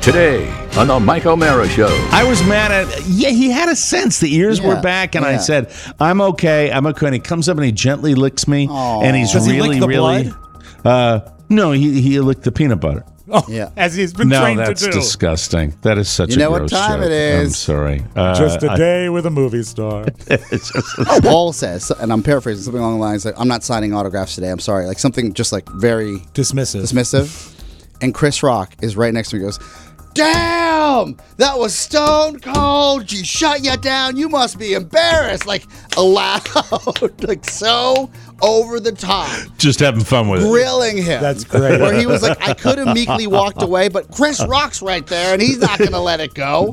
Today on the Mike O'Mara Show. I was mad at, he had a sense. The ears were back, and I said, I'm okay. And he comes up and he gently licks me. Aww. And he's Does he really, lick the really. No, he licked the peanut butter. Oh, Yeah. as he's been trained to do. No, that's disgusting. That is such You a know what gross time joke. it is. I'm sorry. Just a day with a movie star. Paul says, and I'm paraphrasing something along the lines like, I'm not signing autographs today. I'm sorry. Like something just like very dismissive. And Chris Rock is right next to me and goes, damn, that was stone cold. She shut you down. You must be embarrassed. Like loud, like so over the top. Just having fun with it. Grilling him. That's great. Where he was like, I could have meekly walked away, but Chris Rock's right there, and he's not going to let it go.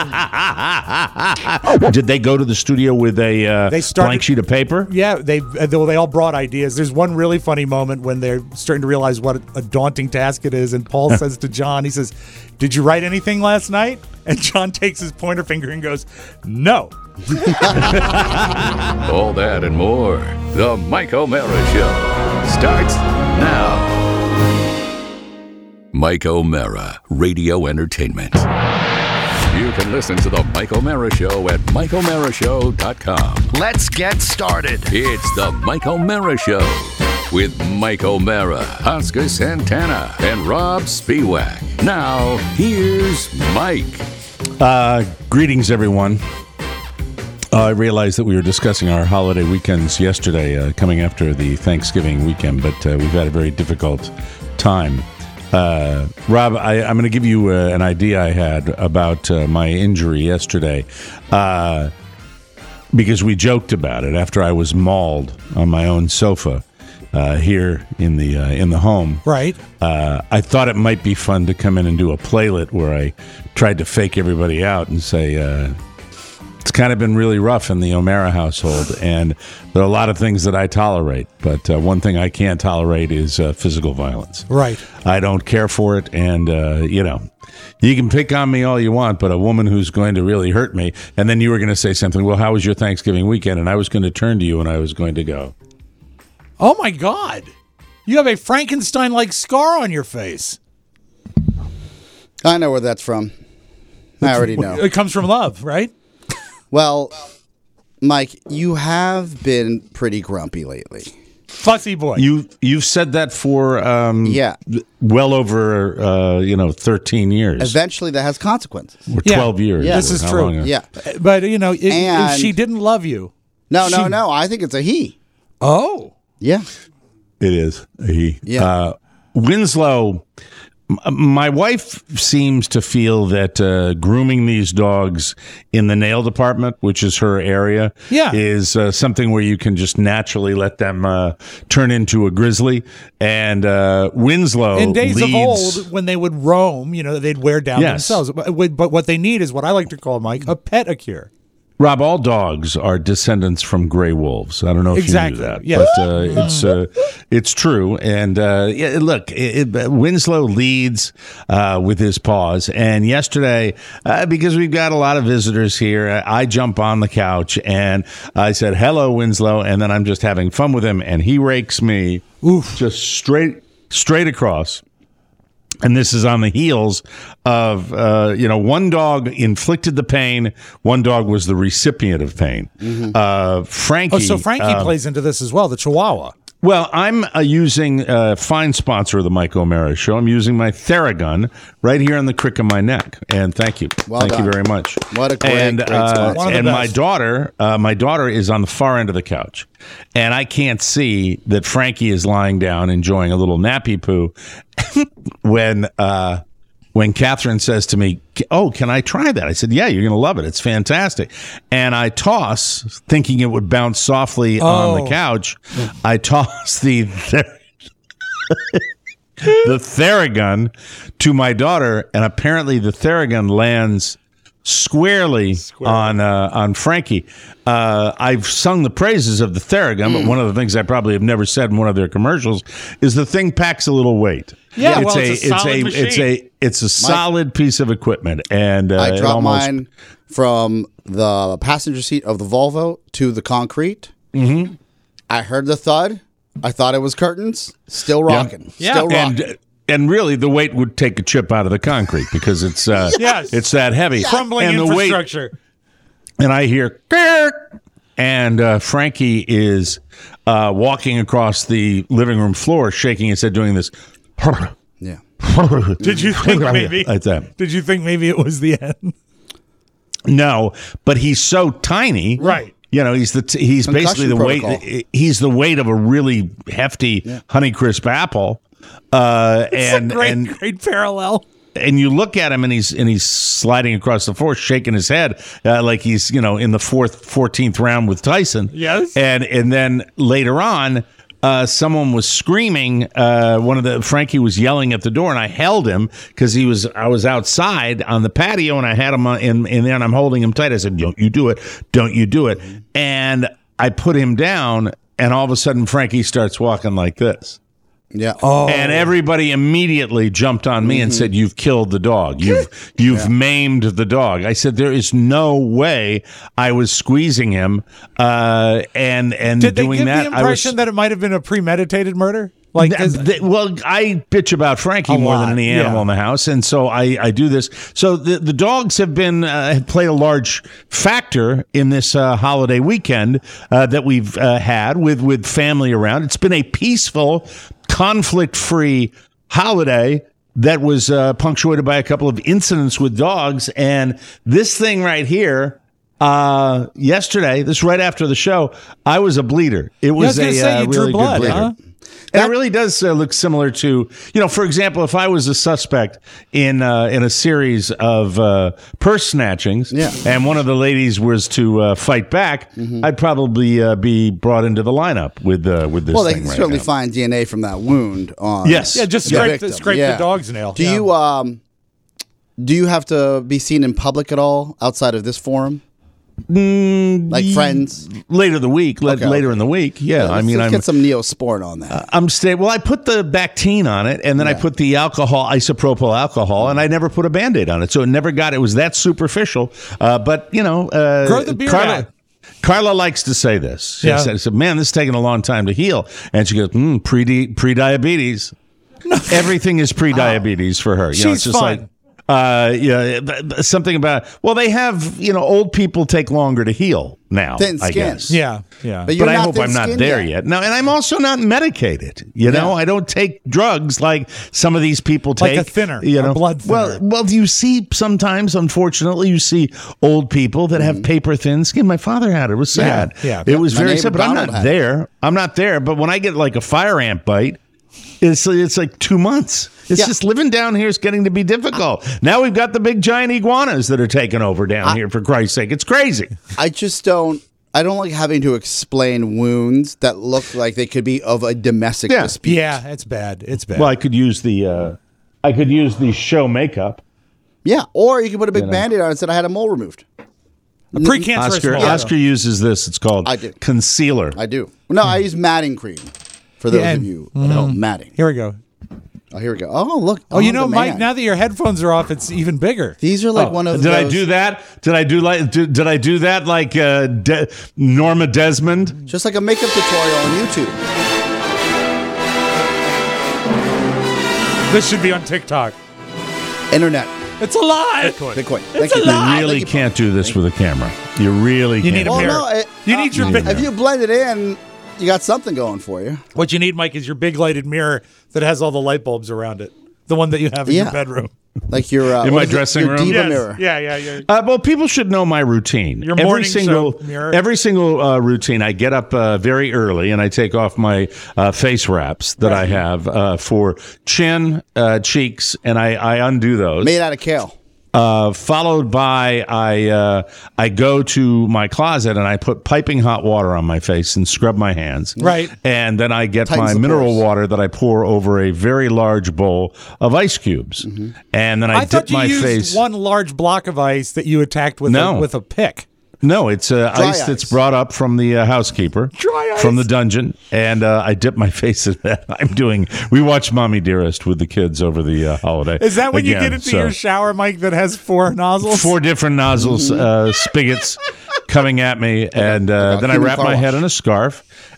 Did they go to the studio with a blank sheet of paper? Yeah, they all brought ideas. There's one really funny moment when they're starting to realize what a daunting task it is, and Paul says to John, he says, did you write anything last night? And John takes his pointer finger and goes, no. All that and more. The Mike O'Mara Show starts now. Mike O'Mara, Radio Entertainment. You can listen to the Mike O'Mara Show at MikeO'MaraShow.com. Let's get started. It's the Mike O'Mara Show with Mike O'Mara, Oscar Santana, and Rob Spiewak. Now, here's Mike. Greetings, everyone. I realized that we were discussing our holiday weekends yesterday, coming after the Thanksgiving weekend, but we've had a very difficult time. Rob, I'm going to give you an idea I had about my injury yesterday, because we joked about it after I was mauled on my own sofa here in the home. Right. I thought it might be fun to come in and do a playlet where I tried to fake everybody out and say, it's kind of been really rough in the O'Mara household, and there are a lot of things that I tolerate, but one thing I can't tolerate is physical violence. Right. I don't care for it, and, you can pick on me all you want, but a woman who's going to really hurt me, and then you were going to say something, well, how was your Thanksgiving weekend? And I was going to turn to you, and I was going to go, Oh, my God. You have a Frankenstein-like scar on your face. I know where that's from. I already know. It comes from love, right? Well, Mike, you have been pretty grumpy lately. Fussy boy. You've said that for well over 13 years. Eventually, that has consequences. Or 12 years. Yeah. This is How true. long? Yeah. But, if And- she didn't love you. No. I think it's a he. Oh. Yeah. It is. He. Yeah. Winslow, my wife seems to feel that grooming these dogs in the nail department, which is her area, is something where you can just naturally let them turn into a grizzly. And Winslow In days leads, of old, when they would roam, they'd wear down Yes. themselves. But what they need is what I like to call, Mike, a pedicure. Rob, all dogs are descendants from gray wolves. I don't know if Exactly. you knew that, Yes. but it's true. And look, Winslow leads with his paws. And yesterday, because we've got a lot of visitors here, I jump on the couch and I said, "Hello, Winslow," and then I'm just having fun with him, and he rakes me just straight across. And this is on the heels of, one dog inflicted the pain. One dog was the recipient of pain. Mm-hmm. Frankie. Oh, so Frankie plays into this as well, the Chihuahua. Well, I'm using a fine sponsor of the Mike O'Mara Show. I'm using my Theragun right here on the crick of my neck. And thank you. Thank you very much. What a great sponsor. One of the And best. my daughter is on the far end of the couch. And I can't see that Frankie is lying down enjoying a little nappy poo when Catherine says to me, "Oh, can I try that?" I said, "Yeah, you're going to love it. It's fantastic." And I toss, thinking it would bounce softly on the couch. I toss the Theragun to my daughter, and apparently the Theragun lands squarely on Frankie. I've sung the praises of the Theragun, but one of the things I probably have never said in one of their commercials is the thing packs a little weight. Yeah, it's a solid machine. It's a solid piece of equipment, and I dropped mine from the passenger seat of the Volvo to the concrete. Mm-hmm. I heard the thud. I thought it was curtains. Still rocking. Yeah. Still rocking. And really, the weight would take a chip out of the concrete because it's it's that heavy. Crumbling and infrastructure. And I hear, "Grr!" And Frankie is walking across the living room floor, shaking his head, doing this. Yeah. Did you think maybe? Like that. Did you think maybe it was the end? No, but he's so tiny, right? You know, he's basically the protocol. weight. He's the weight of a really hefty Honeycrisp apple. It's a great parallel. And you look at him, and he's sliding across the floor, shaking his head like he's in the 14th round with Tyson. Yes. And then later on, someone was screaming. Frankie was yelling at the door, and I held him because I was outside on the patio, and I had him in there, and I'm holding him tight. I said, "Don't you do it! Don't you do it!" And I put him down, and all of a sudden, Frankie starts walking like this. Yeah. Oh. And everybody immediately jumped on me and said, "You've killed the dog. You've maimed the dog." I said, "There is no way I was squeezing him." And did they doing give that, the impression that it might have been a premeditated murder? Like, well, I bitch about Frankie more than any animal in the house, and so I do this. So the dogs have played a large factor in this holiday weekend that we've had with family around. It's been a peaceful, conflict-free holiday that was punctuated by a couple of incidents with dogs, and this thing right here. Yesterday, this right after the show, I was a bleeder. It was you really drew blood, good bleeder. huh? And it really does look similar to, for example, if I was a suspect in a series of purse snatchings, and one of the ladies was to fight back, I'd probably be brought into the lineup with this. Well, they thing can right certainly now. find DNA from that wound on. Yes, just scrape the dog's nail. Do you have to be seen in public at all outside of this forum? Like friends later in the week. I mean, let's get some Neosporin on that. I put the Bactine on it, and then I put the isopropyl alcohol, and I never put a Band-Aid on it, so it was that superficial. But grow the beard out. Carla likes to say this. She said, "Man, this is taking a long time to heal," and she goes, "Pre-diabetes." Everything is pre-diabetes for her. She's it's just fun. Something about they have old people take longer to heal now. Thin skin. I guess. Yeah. But I hope I'm not there yet. No, and I'm also not medicated. I don't take drugs like some of these people take. Like a thinner, a blood thinner. Well, you see sometimes, unfortunately, you see old people that have paper thin skin. My father had it. It was sad. Yeah. It was My very neighbor sad. But I'm Donald not had there. I'm not there. But when I get like a fire ant bite, it's like 2 months. It's just living down here is getting to be difficult. Now we've got the big giant iguanas that are taking over down here, for Christ's sake. It's crazy. I don't like having to explain wounds that look like they could be of a domestic dispute. Yeah, it's bad. It's bad. Well, I could use the show makeup. Yeah, or you could put a big Band-Aid on it and say I had a mole removed. A precancerous Oscar uses this. It's called concealer. I do. No, I use matting cream. For those of you who know matting. Here we go. Oh, here we go. Oh, look. Oh, Mike, now that your headphones are off, it's even bigger. These are like one of those. Did I do that? Did I do that like Norma Desmond? Just like a makeup tutorial on YouTube. This should be on TikTok. Internet. It's a lie. Bitcoin. It's a lie. You really can't do this with a camera. You really can't. Need a mirror. No, you need your big. If you blend it in, you got something going for you. What you need, Mike, is your big lighted mirror that has all the light bulbs around it. The one that you have in your bedroom. Like your in my dressing room. Diva mirror. Yeah. Well, people should know my routine. Your morning show mirror. Every single routine, I get up very early and I take off my face wraps that I have for chin, cheeks, and I undo those. Made out of kale. Followed by I go to my closet and I put piping hot water on my face and scrub my hands. Right. And then I get Tightens my the mineral pores. water that I pour over a very large bowl of ice cubes. And then I dip thought you my used face. one large block of ice that you attacked with a pick. No, it's ice that's brought up from the housekeeper. Dry ice. From the dungeon. And I dip my face in that. We watch Mommy Dearest with the kids over the holiday. Is that when you get into your shower, Mike, that has 4 nozzles? 4 different nozzles, spigots coming at me. And then I wrap my head in a scarf.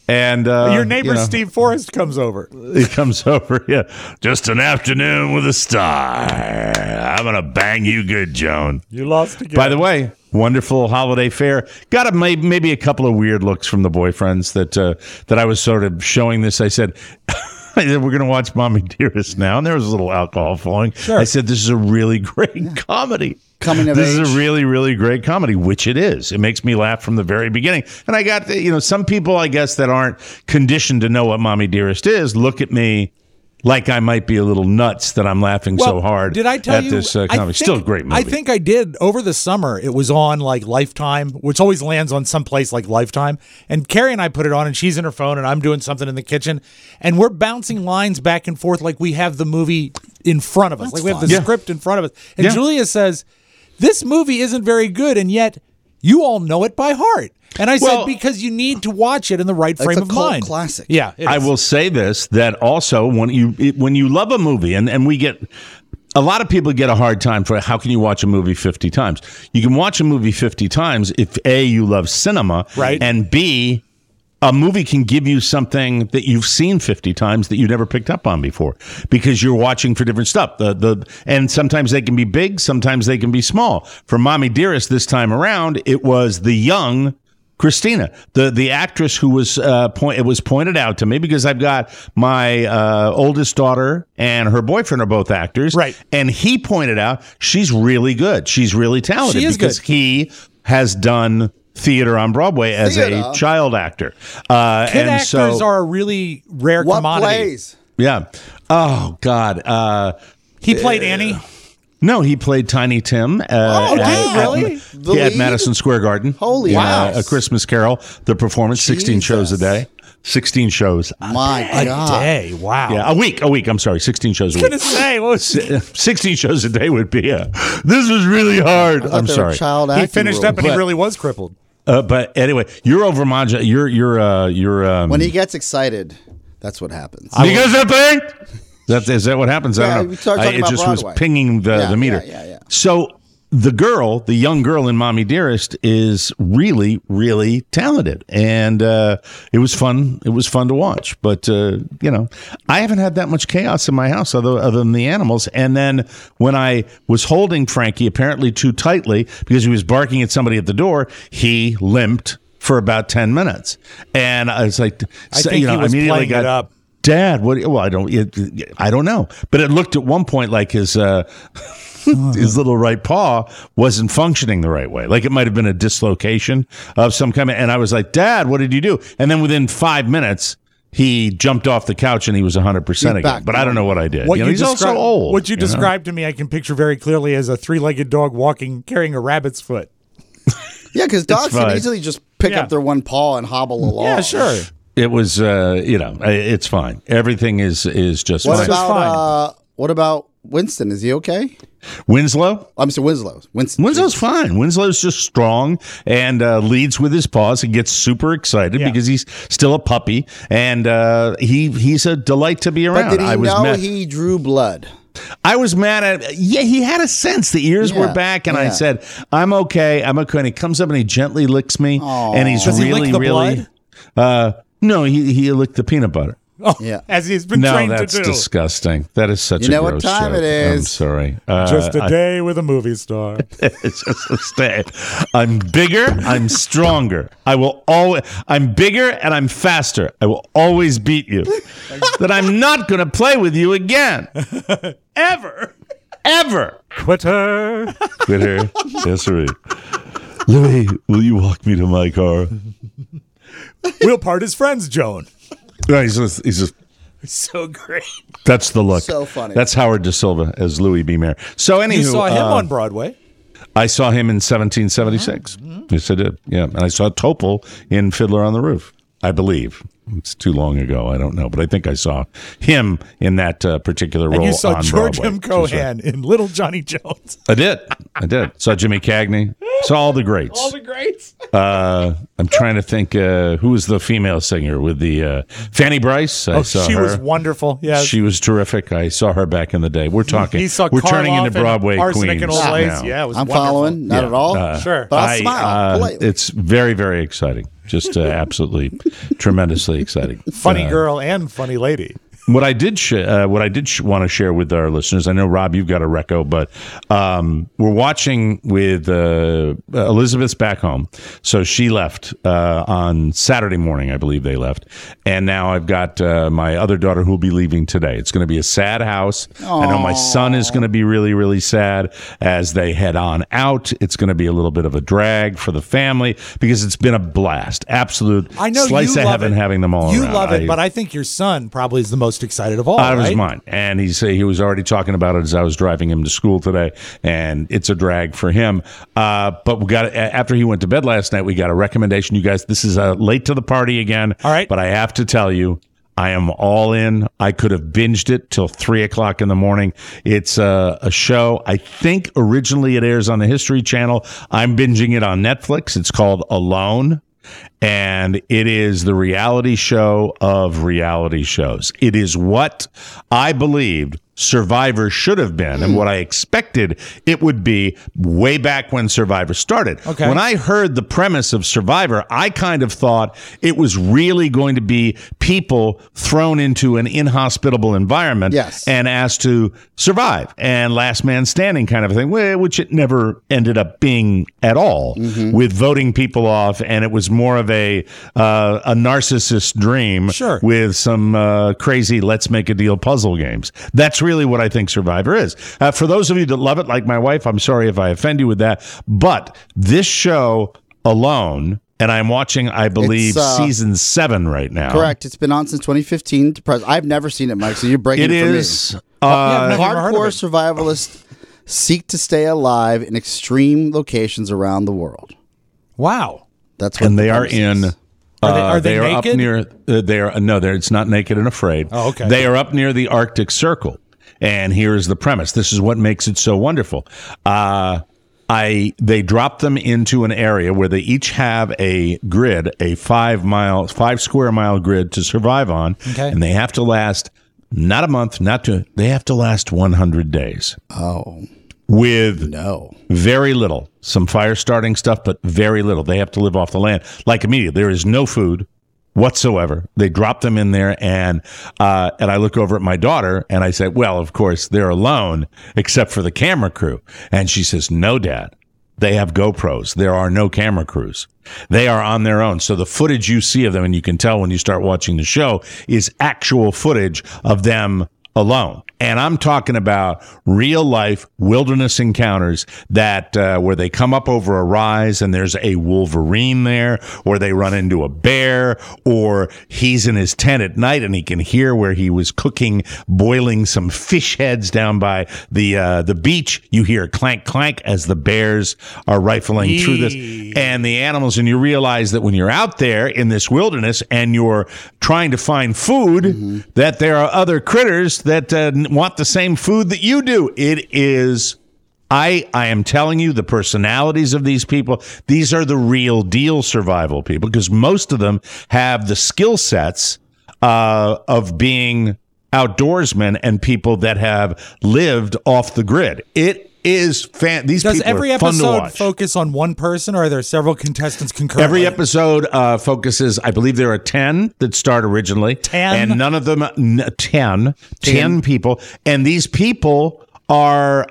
And your neighbor Steve Forrest comes over. He comes over, yeah. Just an afternoon with a star. I'm gonna bang you good, Joan. You lost again. By the way, wonderful holiday fare. Got maybe a couple of weird looks from the boyfriends that I was sort of showing this. I said, we're going to watch Mommy Dearest now. And there was a little alcohol flowing. Sure. I said, this is a really great comedy. Coming of This age. is a really, really great comedy, which it is. It makes me laugh from the very beginning. And I got, some people, I guess, that aren't conditioned to know what Mommy Dearest is, look at me like I might be a little nuts that I'm laughing so hard did I tell at you, this comedy. Still a great movie. I think I did. Over the summer, it was on like Lifetime, which always lands on some place like Lifetime. And Carrie and I put it on, and she's in her phone, and I'm doing something in the kitchen. And we're bouncing lines back and forth like we have the movie in front of us. Like we have the script in front of us. And Julia says, this movie isn't very good, and yet you all know it by heart. And I said, because you need to watch it in the right frame of mind. It's a cult classic. Yeah, I will say this, that also when you love a movie, and we get a lot of people get a hard time for how can you watch a movie 50 times? You can watch a movie 50 times if A, you love cinema, right, and B, a movie can give you something that you've seen 50 times that you never picked up on before because you're watching for different stuff. And sometimes they can be big, sometimes they can be small. For Mommy Dearest this time around, it was the young Christina, the actress who was it was pointed out to me because I've got my oldest daughter and her boyfriend are both actors, right? And he pointed out she's really good. She's really talented because he has done theater on Broadway as a child actor. Kid actors are a really rare commodity. Plays? Yeah. Oh God. He played Annie. No, he played Tiny Tim. Really? At Madison Square Garden. Holy wow! A Christmas Carol. The performance, 16 shows a day. 16 shows. My God. A day. Wow. Yeah, a week. I'm sorry, 16 shows a week. I was going to say, what was 16 shows a day would be. This was really hard. I'm sorry. He finished up and he really was crippled. But anyway, you're over Manja. You're when he gets excited, that's what happens. You guys that thing? Is that what happens? Yeah, I don't know. we started talking it just about was Broadway. pinging the meter. Yeah. So the young girl in Mommy Dearest is really, really talented. And it was fun. It was fun to watch. But, I haven't had that much chaos in my house other than the animals. And then when I was holding Frankie apparently too tightly because he was barking at somebody at the door, he limped for about 10 minutes. And I was like, I think he was immediately playing it up. Dad, what? Well, I don't know. But it looked at one point like his his little right paw wasn't functioning the right way. Like it might have been a dislocation of some kind. And I was like, Dad, what did you do? And then within 5 minutes, he jumped off the couch and he was 100% again. But I don't know what I did. He's also old. What you described to me, I can picture very clearly as a three-legged dog carrying a rabbit's foot. Yeah, because dogs can easily just pick up their one paw and hobble along. Yeah, sure. It was, it's fine. Everything is just fine. What about Winston? Is he okay? Winslow? I'm sorry, Winslow. Winslow's fine. Winslow's just strong and leads with his paws and gets super excited because he's still a puppy and he's a delight to be around. But did he know he drew blood? I was mad at he had a sense. The ears were back, and I said, I'm okay. And he comes up and he gently licks me, and he's Does really, he lick the really. blood? No, he licked the peanut butter. Oh, yeah, as he's been trained to do. No, that's disgusting. That is such a gross joke. You know what time it is. I'm sorry. Just a day with a movie star. It's just a day. I'm bigger. I'm stronger. I'm bigger and I'm faster. I will always beat you. That I'm not going to play with you again. Ever. Quitter. Yes, sir. Louis, will you walk me to my car? We'll part as friends, Joan. No, he's just so great. That's the look. So funny. That's Howard Da Silva as Louis B. Mayer. So anywho, you saw him on Broadway. I saw him in 1776. Yes, I did. Yeah, and I saw Topol in Fiddler on the Roof. I believe it's too long ago. I don't know, but I think I saw him in that particular role. And you saw on George Broadway. M. Cohan in Little Johnny Jones. I did. I did. Saw Jimmy Cagney. Saw all the greats. All the greats. I'm trying to think who was the female singer with the Fanny Bryce. I saw she her. was wonderful. Yeah, she was terrific. I saw her back in the day. We're talking. We're Karloff turning into Broadway Arsenic queens and Old Lace. now. Yeah, it was I'm wonderful. following. Not at all. Sure. But I'll smile politely. It's very, very exciting. Just absolutely tremendously exciting. Funny girl and funny lady. What I did want to share with our listeners, I know, Rob, you've got a reco, but we're watching with Elizabeth's back home. So she left on Saturday morning, I believe they left. And now I've got my other daughter who will be leaving today. It's going to be a sad house. Aww. I know my son is going to be really, really sad as they head on out. It's going to be a little bit of a drag for the family because it's been a blast. Absolute slice of heaven having them all around. You love it, but I think your son probably is the most excited of all. Out of his mind. And he was already talking about it as I was driving him to school today, and it's a drag for him. But we got after he went to bed last night, we got a recommendation. You guys, this is late to the party again. All right. But I have to tell you, I am all in. I could have binged it till 3:00 in the morning. It's a show. I think originally it airs on the History Channel. I'm binging it on Netflix. It's called Alone. And it is the reality show of reality shows. It is what I believed Survivor should have been and what I expected it would be way back when Survivor started. Okay. When I heard the premise of Survivor, I kind of thought it was really going to be people thrown into an inhospitable environment and asked to survive and last man standing kind of a thing, which it never ended up being at all with voting people off. And it was more of a narcissist dream with some crazy let's make a deal puzzle games. That's really what I think Survivor is. For those of you that love it, like my wife, I'm sorry if I offend you with that, but this show Alone, and I'm watching, I believe, season 7 right now. Correct. It's been on since 2015 to present. I've never seen it, Mike, so you're breaking it for me. It is. Hardcore survivalists seek to stay alive in extreme locations around the world. Wow. That's what they are in. Are they naked? Up near. It's not Naked and Afraid. Oh, okay. They are up near the Arctic Circle, and here's the premise. This is what makes it so wonderful. They drop them into an area where they each have a grid, a 5 square mile grid to survive on, and they have to last not a month, not two. They have to last 100 days. Oh. With very little, some fire starting stuff, but very little. They have to live off the land. Like immediately, there is no food whatsoever. They drop them in there, and I look over at my daughter, and I say, well, of course, they're alone, except for the camera crew. And she says, no, Dad. They have GoPros. There are no camera crews. They are on their own. So the footage you see of them, and you can tell when you start watching the show, is actual footage of them alone. And I'm talking about real life wilderness encounters that where they come up over a rise and there's a wolverine there, or they run into a bear, or he's in his tent at night and he can hear where he was boiling some fish heads down by the beach. You hear clank, clank as the bears are rifling through this and the animals. And you realize that when you're out there in this wilderness and you're trying to find food, that there are other critters that want the same food that you do. It is, I am telling you, the personalities of these people, these are the real deal survival people, because most of them have the skill sets of being outdoorsmen and people that have lived off the grid. It is these Does people every are fun to episode watch. focus on one person, or are there several contestants concurrently? Every episode focuses, I believe there are 10 that start originally. 10? And none of them, 10 people. And these people are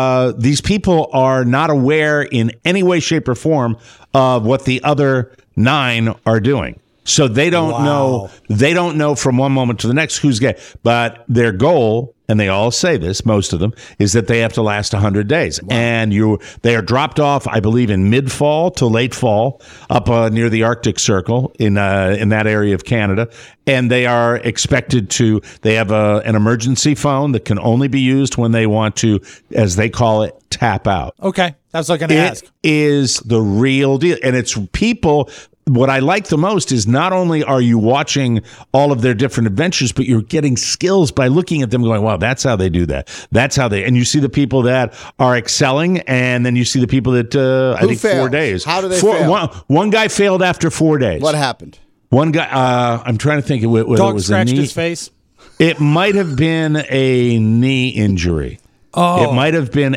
not aware in any way, shape, or form of what the other 9 are doing. So they don't know from one moment to the next who's gay. But their goal, and they all say this, most of them, is that they have to last 100 days. Wow. And they are dropped off, I believe, in mid-fall to late fall, up near the Arctic Circle in that area of Canada. And they are expected to, they have an emergency phone that can only be used when they want to, as they call it, tap out. Okay, that's what I'm going to ask. It is the real deal. And it's people what I like the most is not only are you watching all of their different adventures, but you're getting skills by looking at them going, wow, that's how they do that. That's how and you see the people that are excelling, and then you see the people that, I think failed? 4 days. How do they fail? One guy failed after 4 days. What happened? One guy, I'm trying to think of whether Dog it was scratched a knee. his face. It might have been a knee injury. Oh. It might have been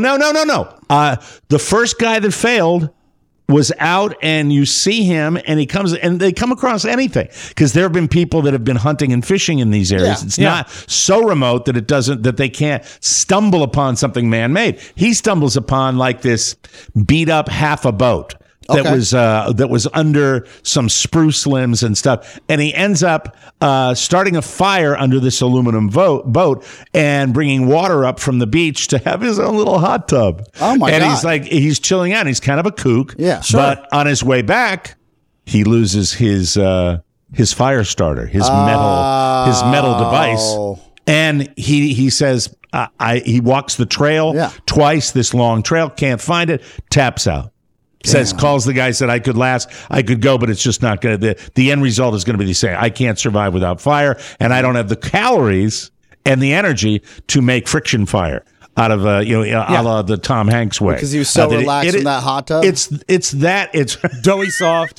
no. The first guy that failed was out, and you see him, and he comes, and they come across anything, because there have been people that have been hunting and fishing in these areas. Yeah. It's not so remote that they can't stumble upon something man-made. He stumbles upon like this beat up half a boat that was under some spruce limbs and stuff, and he ends up starting a fire under this aluminum boat and bringing water up from the beach to have his own little hot tub. Oh my God! And he's chilling out. He's kind of a kook. Yeah, sure. But on his way back, he loses his fire starter, his metal device, and he says he walks the trail twice, this long trail, can't find it, taps out. Calls the guy, said, I could go, but it's just not going to, the end result is going to be the same. I can't survive without fire, and I don't have the calories and the energy to make friction fire out of, a la the Tom Hanks way. Because he was so relaxed in that hot tub? It's doughy soft.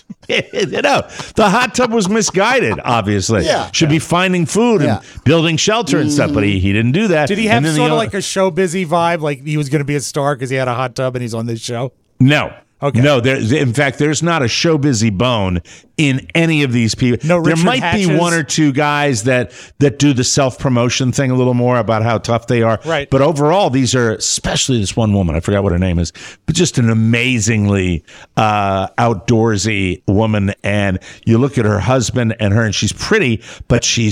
The hot tub was misguided, obviously. Yeah. Should be finding food and building shelter and stuff, but he didn't do that. Did he have sort of like a show busy vibe, like he was going to be a star because he had a hot tub and he's on this show? No. Okay. No, in fact, there's not a show busy bone in any of these people. No, there Richard might Hatches. be one or two guys that do the self-promotion thing a little more about how tough they are. Right. But overall, these are, especially this one woman, I forgot what her name is, but just an amazingly outdoorsy woman. And you look at her husband and she's pretty, but she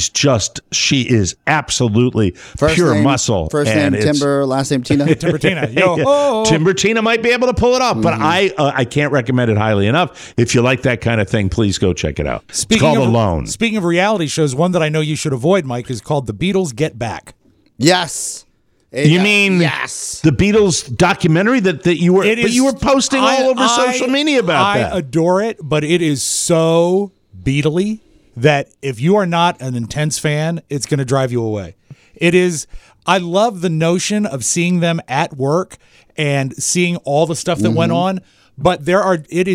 is absolutely pure muscle. First name Timber, last name Tina. Timber Tina. Yo, Timber Tina might be able to pull it off, but I can't recommend it highly enough. If you like that kind of thing, please go check it out. It's called Alone. Speaking of reality shows, one that I know you should avoid, Mike, is called The Beatles Get Back. Yes. You mean the Beatles documentary that you were posting all over social media about that? I adore it, but it is so Beatley that if you are not an intense fan, it's going to drive you away. It is. I love the notion of seeing them at work and seeing all the stuff that went on, but it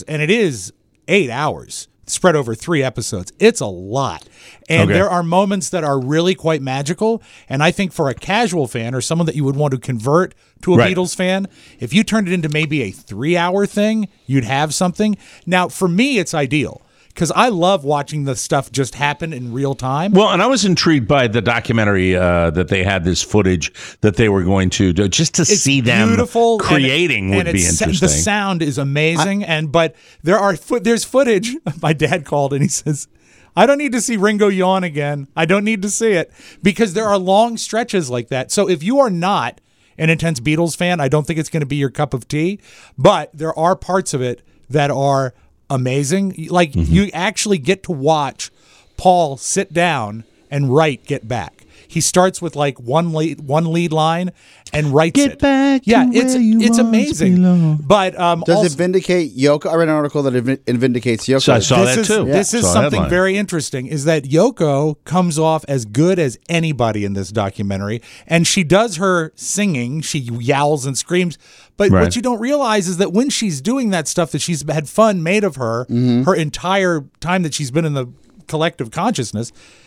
is 8 hours spread over 3 episodes. It's a lot. And there are moments that are really quite magical. And I think for a casual fan or someone that you would want to convert to a Beatles fan, if you turned it into maybe a 3-hour thing, you'd have something. Now, for me, it's ideal, because I love watching the stuff just happen in real time. Well, and I was intrigued by the documentary that they had this footage that they were going to do, just to see them beautiful, creating would be interesting. The sound is amazing, but there's footage. My dad called and he says, I don't need to see Ringo yawn again. I don't need to see it, because there are long stretches like that. So if you are not an intense Beatles fan, I don't think it's going to be your cup of tea, but there are parts of it that are amazing. Like you actually get to watch Paul sit down and write Get Back. He starts with like one lead line and writes Get back. Yeah, to it's where you amazing. belong. But Does it vindicate Yoko? I read an article that it vindicates Yoko. So I saw that too. This is Saw a something headline. very interesting, is that Yoko comes off as good as anybody in this documentary, and she does her singing. She yowls and screams. But what you don't realize is that when she's doing that stuff that she's had fun made of her, her entire time that she's been in the collective consciousness,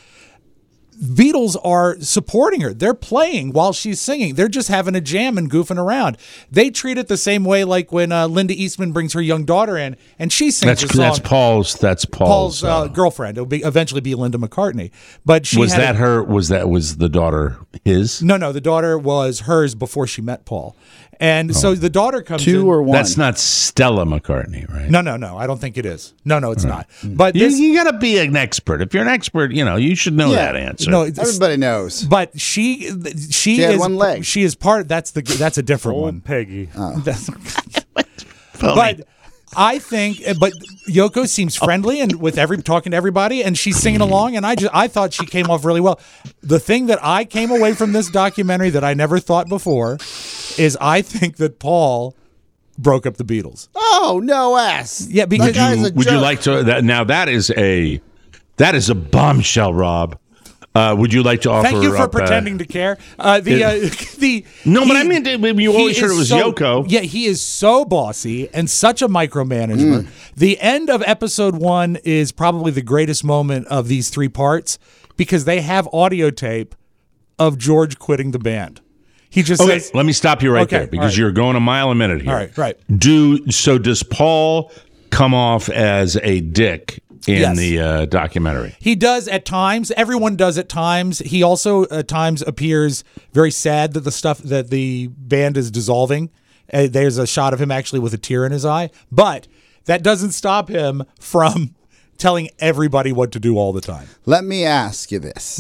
Beatles are supporting her. They're playing while she's singing. They're just having a jam and goofing around. They treat it the same way like when Linda Eastman brings her young daughter in and she sings a song. That's Paul's girlfriend. It'll eventually be Linda McCartney. But she was the daughter his? No, the daughter was hers before she met Paul. And so the daughter comes in. 2 or 1? That's not Stella McCartney, right? No. I don't think it is. No, it's not. But you got to be an expert. If you're an expert, you should know that answer. No, everybody knows. But she had is 1 leg. She is part. That's a different one. Peggy. But I think, but Yoko seems friendly and talking to everybody, and she's singing along. And I thought she came off really well. The thing that I came away from this documentary that I never thought before is I think that Paul broke up the Beatles. Oh, no S. Yeah, because would you like to? Now that is a bombshell, Rob. Would you like to offer? Thank you for up, pretending to care. No, but I mean, you always heard it was Yoko. Yeah, he is so bossy and such a micromanager. The end of episode 1 is probably the greatest moment of these 3 parts because they have audio tape of George quitting the band. He just says, let me stop you right there because you're going a mile a minute here. All right. Does Paul come off as a dick in the documentary? He does at times. Everyone does at times. He also at times appears very sad that the band is dissolving. There's a shot of him actually with a tear in his eye, but that doesn't stop him from telling everybody what to do all the time. Let me ask you this.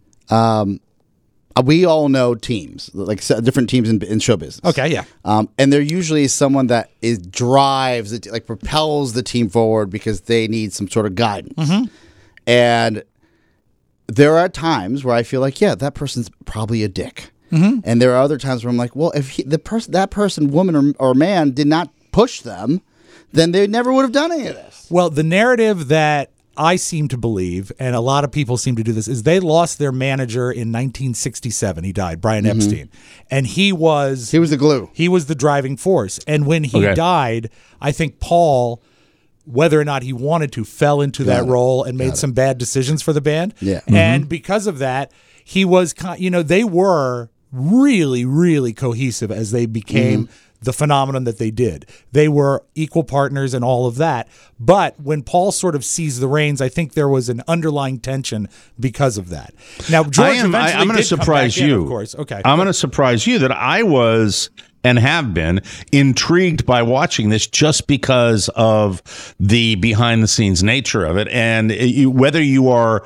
We all know teams, like different teams in show business. Okay, yeah. And they're usually someone that drives it, like propels the team forward because they need some sort of guidance. And there are times where I feel like, yeah, that person's probably a dick. And there are other times where I'm like, well, if that person, woman or man, did not push them, then they never would have done any of this. Well, the narrative that I seem to believe, and a lot of people seem to do this, is they lost their manager in 1967. He died, Brian Epstein. And he was the glue. He was the driving force. And when he died, I think Paul, whether or not he wanted to, fell into that role and made some bad decisions for the band. Yeah. And because of that, he was, they were really, really cohesive as they became the phenomenon that they did. They were equal partners and all of that. But when Paul sort of seized the reins, I think there was an underlying tension because of that. Now, George I'm going to surprise you. Of course. Okay. I'm going to surprise you that I was and have been intrigued by watching this just because of the behind-the-scenes nature of it. And whether you are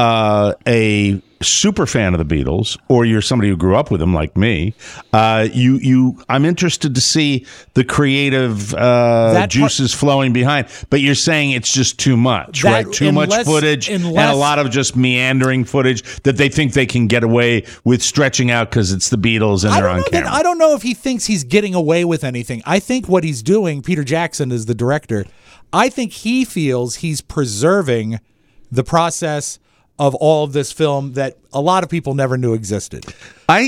a super fan of the Beatles or you're somebody who grew up with them like me, I'm interested to see the creative juices flowing behind. But you're saying it's just too much, right? Too much footage and a lot of just meandering footage that they think they can get away with stretching out because it's the Beatles and they're on camera. I don't know if he thinks he's getting away with anything. I think what he's doing, Peter Jackson is the director, I think he feels he's preserving the process of all of this film that a lot of people never knew existed. I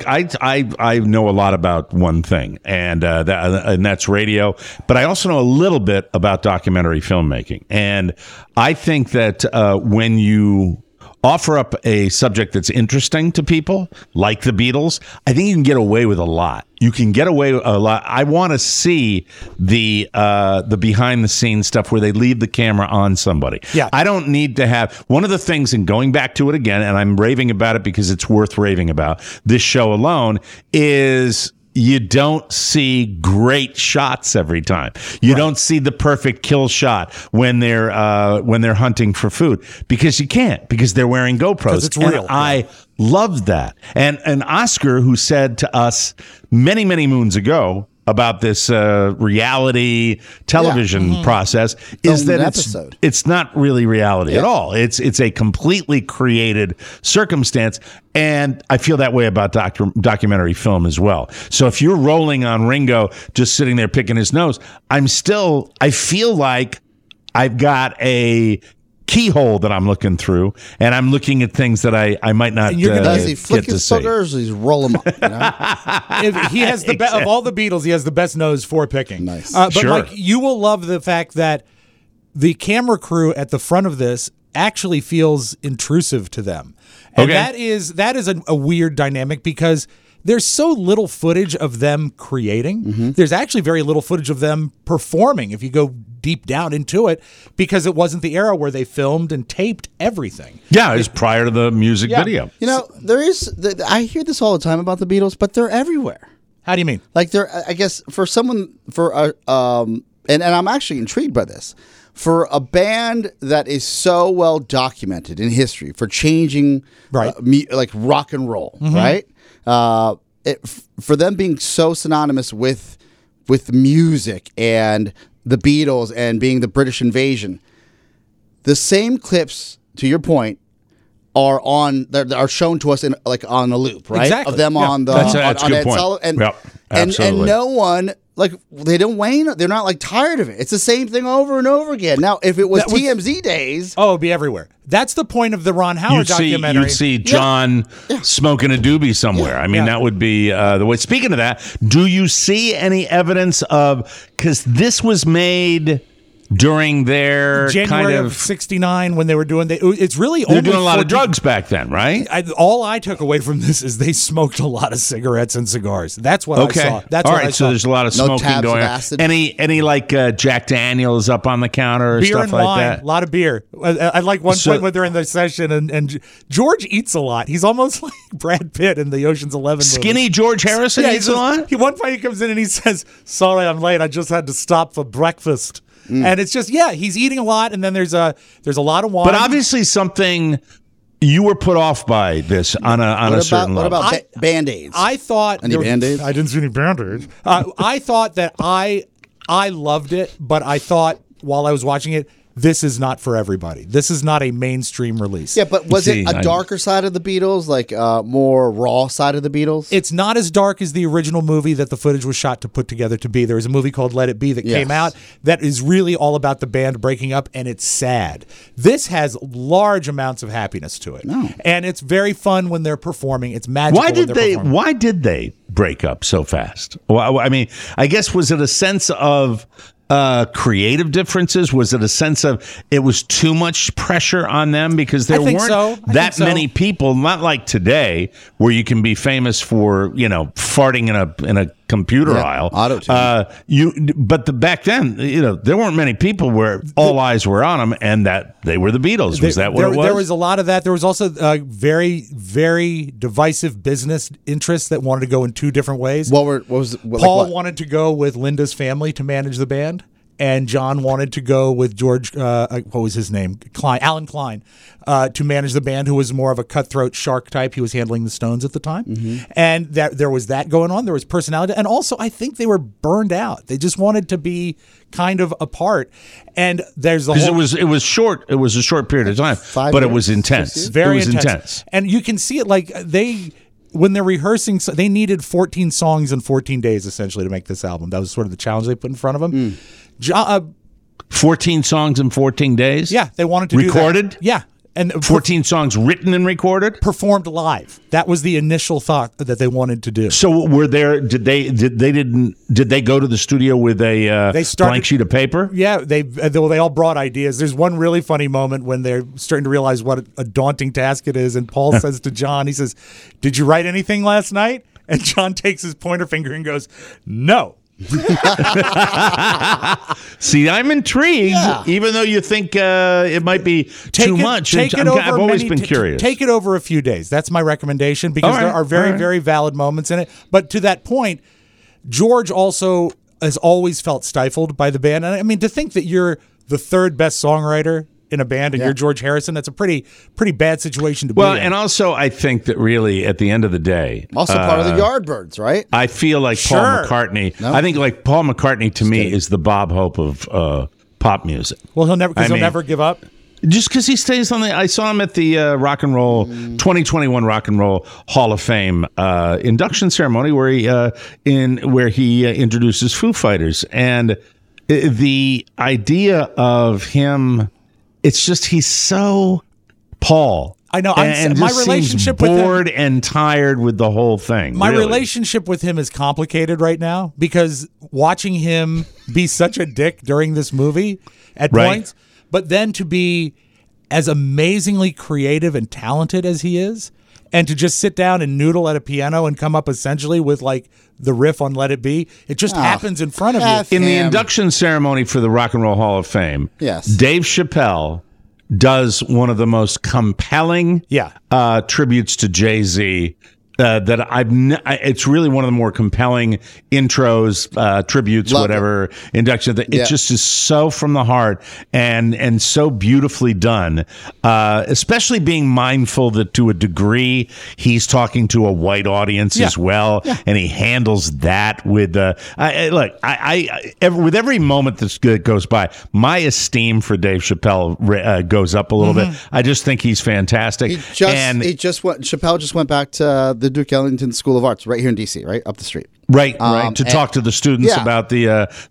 know a lot about one thing, and that's radio. But I also know a little bit about documentary filmmaking, and I think that when you offer up a subject that's interesting to people, like the Beatles, I think you can get away with a lot. You can get away with a lot. I want to see the behind the scenes stuff where they leave the camera on somebody. Yeah. I don't need to have one of the things, and going back to it again, and I'm raving about it because it's worth raving about. This show alone is you don't see great shots every time. You don't see the perfect kill shot when they're hunting for food because you can't, because they're wearing GoPros. It's real. And I loved that. And Oscar, who said to us many, many moons ago about this reality television process, is that it's not really reality at all. It's a completely created circumstance, and I feel that way about documentary film as well. So if you're rolling on Ringo just sitting there picking his nose, I feel like I've got a keyhole that I'm looking through, and I'm looking at things that I might not does he flick get to his see. boogers or he's roll them up? You know? If he has the of all the Beatles, he has the best nose for picking. Nice. But Sure. Mike, you will love the fact that the camera crew at the front of this actually feels intrusive to them. And that is a weird dynamic because there's so little footage of them creating. There's actually very little footage of them performing if you go deep down into it, because it wasn't the era where they filmed and taped everything. Yeah, it was prior to the music video. You know, I hear this all the time about the Beatles, but they're everywhere. How do you mean? Like I guess for someone, and I'm actually intrigued by this. For a band that is so well documented in history for changing like rock and roll, right? For them being so synonymous with music and the Beatles and being the British invasion, the same clips, to your point, are shown to us on a loop, right? Exactly. Of them on the That's a good point. and no one like they don't wane. They're not like tired of it. It's the same thing over and over again. Now, if it was TMZ days, it'd be everywhere. That's the point of the Ron Howard documentary. You'd see John smoking a doobie somewhere. I mean, that would be the way. Speaking of that, do you see any evidence of, because this was made during their January kind of '69 when they were doing it's really they're doing a lot of drugs back then, right? All I took away from this is they smoked a lot of cigarettes and cigars. That's what I saw. That's all what right. I saw. So there's a lot of smoking going on. Any like Jack Daniels up on the counter or beer stuff and like wine, that? A lot of beer. I like one point when they're in the session and George eats a lot. He's almost like Brad Pitt in the Ocean's 11 movies. Skinny George Harrison eats a lot? One point he comes in and he says, "Sorry, I'm late. I just had to stop for breakfast." And it's just, he's eating a lot, and then there's a lot of wine. But obviously something you were put off by this on a certain level. What about Band-Aids? I thought... Any Band-Aids? I didn't see any Band-Aids. I thought that I loved it, but I thought while I was watching it, this is not for everybody. This is not a mainstream release. Yeah, but was it a darker side of the Beatles, like more raw side of the Beatles? It's not as dark as the original movie that the footage was shot to put together to be. There was a movie called Let It Be that came out that is really all about the band breaking up, and it's sad. This has large amounts of happiness to it. And it's very fun when they're performing. It's magical Why did they break up so fast? Well, I mean, I guess, was it a sense of creative differences? Was it a sense of it was too much pressure on them because there weren't that many people, not like today where you can be famous for, farting in a computer aisle. Auto-tune. But back then, there weren't many people where all eyes were on them and that they were the Beatles. Was that what it was? There was a lot of that. There was also very, very divisive business interests that wanted to go in two different ways. Paul wanted to go with Linda's family to manage the band, and John wanted to go with George, what was his name? Alan Klein, to manage the band, who was more of a cutthroat shark type. He was handling the Stones at the time. And there was that going on. There was personality. And also, I think they were burned out. They just wanted to be kind of apart. And there's the whole... It was short. It was a short period of time, but it was intense. Very intense. And you can see it like when they're rehearsing, they needed 14 songs in 14 days, essentially, to make this album. That was sort of the challenge they put in front of them. 14 songs in 14 days? Yeah, they wanted to recorded? Do that. Yeah. And 14 songs written and recorded? Performed live. That was the initial thought that they wanted to do. So did they go to the studio with a blank sheet of paper? Yeah, they all brought ideas. There's one really funny moment when they're starting to realize what a daunting task it is, and Paul says to John, he says, "Did you write anything last night?" And John takes his pointer finger and goes, "No." See, I'm intrigued, even though you think it might be too much. I've always been curious. Take it over a few days. That's my recommendation, because there are very, very valid moments in it. But to that point, George also has always felt stifled by the band. And I mean, to think that you're the third best songwriter in a band and you're George Harrison, that's a pretty bad situation to be in. Well, and also I think that really at the end of the day, also part of the Yardbirds, right? I feel like Paul McCartney. No? I think like Paul McCartney to me is the Bob Hope of pop music. Well, he'll never give up. Just because he stays on I saw him at the Rock and Roll 2021 Rock and Roll Hall of Fame induction ceremony where he introduces Foo Fighters, and the idea of him. It's just he's so Paul. I know. And my just relationship seems with bored and tired with the whole thing. My relationship with him is complicated right now because watching him be such a dick during this movie at points, but then to be as amazingly creative and talented as he is, and to just sit down and noodle at a piano and come up essentially with like the riff on Let It Be, it just happens in front of you. In the induction ceremony for the Rock and Roll Hall of Fame, Dave Chappelle does one of the most compelling tributes to Jay-Z that it's really one of the more compelling intros, tributes, induction. It just is so from the heart and so beautifully done. Especially being mindful that to a degree he's talking to a white audience as well, and he handles that with with every moment that goes by, my esteem for Dave Chappelle goes up a little bit. I just think he's fantastic. Chappelle just went back to the Duke Ellington School of Arts right here in D.C., right up the street. Right, to talk to the students about the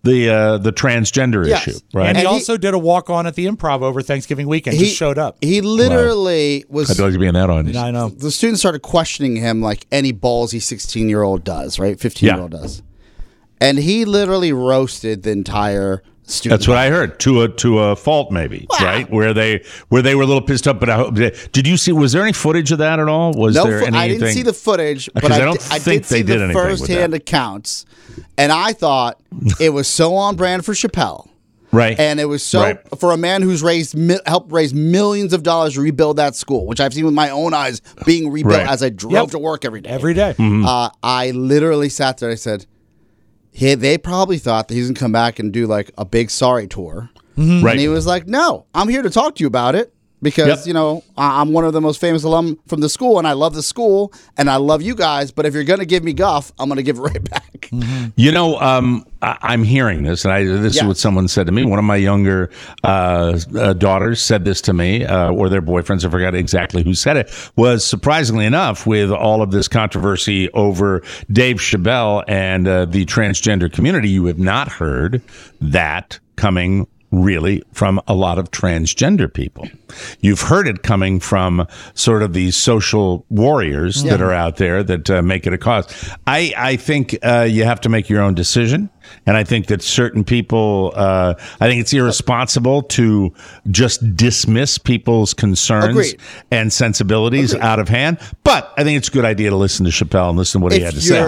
transgender issue. Right, and he also did a walk-on at the Improv over Thanksgiving weekend. Just showed up. He literally was. I'd like to be in that audience. I know. The students started questioning him like any ballsy 16-year-old does, right? 15-year-old does, and he literally roasted the entire student. That's what I heard to a fault, maybe. Wow. Right, where they were a little pissed up. But did you see? Was there any footage of that at all? Was there anything? I didn't see the footage, but I did see the first-hand accounts, and I thought it was so on brand for Chappelle. Right, and it was so for a man who's helped raise millions of dollars to rebuild that school, which I've seen with my own eyes being rebuilt as I drove to work every day. Mm-hmm. I literally sat there and I said, they probably thought that he's going to come back and do like a big sorry tour. Mm-hmm. Right. And he was like, no, I'm here to talk to you about it because, I'm one of the most famous alum from the school and I love the school and I love you guys. But if you're going to give me guff, I'm going to give it right back. Mm-hmm. I'm hearing this, and this is what someone said to me. One of my younger daughters said this to me, or their boyfriends, I forgot exactly who said it, was surprisingly enough, with all of this controversy over Dave Chappelle and the transgender community, you have not heard that coming really from a lot of transgender people. You've heard it coming from sort of these social warriors that are out there that make it a cause. I think you have to make your own decision. And I think that certain people, I think it's irresponsible to just dismiss people's concerns and sensibilities out of hand. But I think it's a good idea to listen to Chappelle and listen to what he had to say.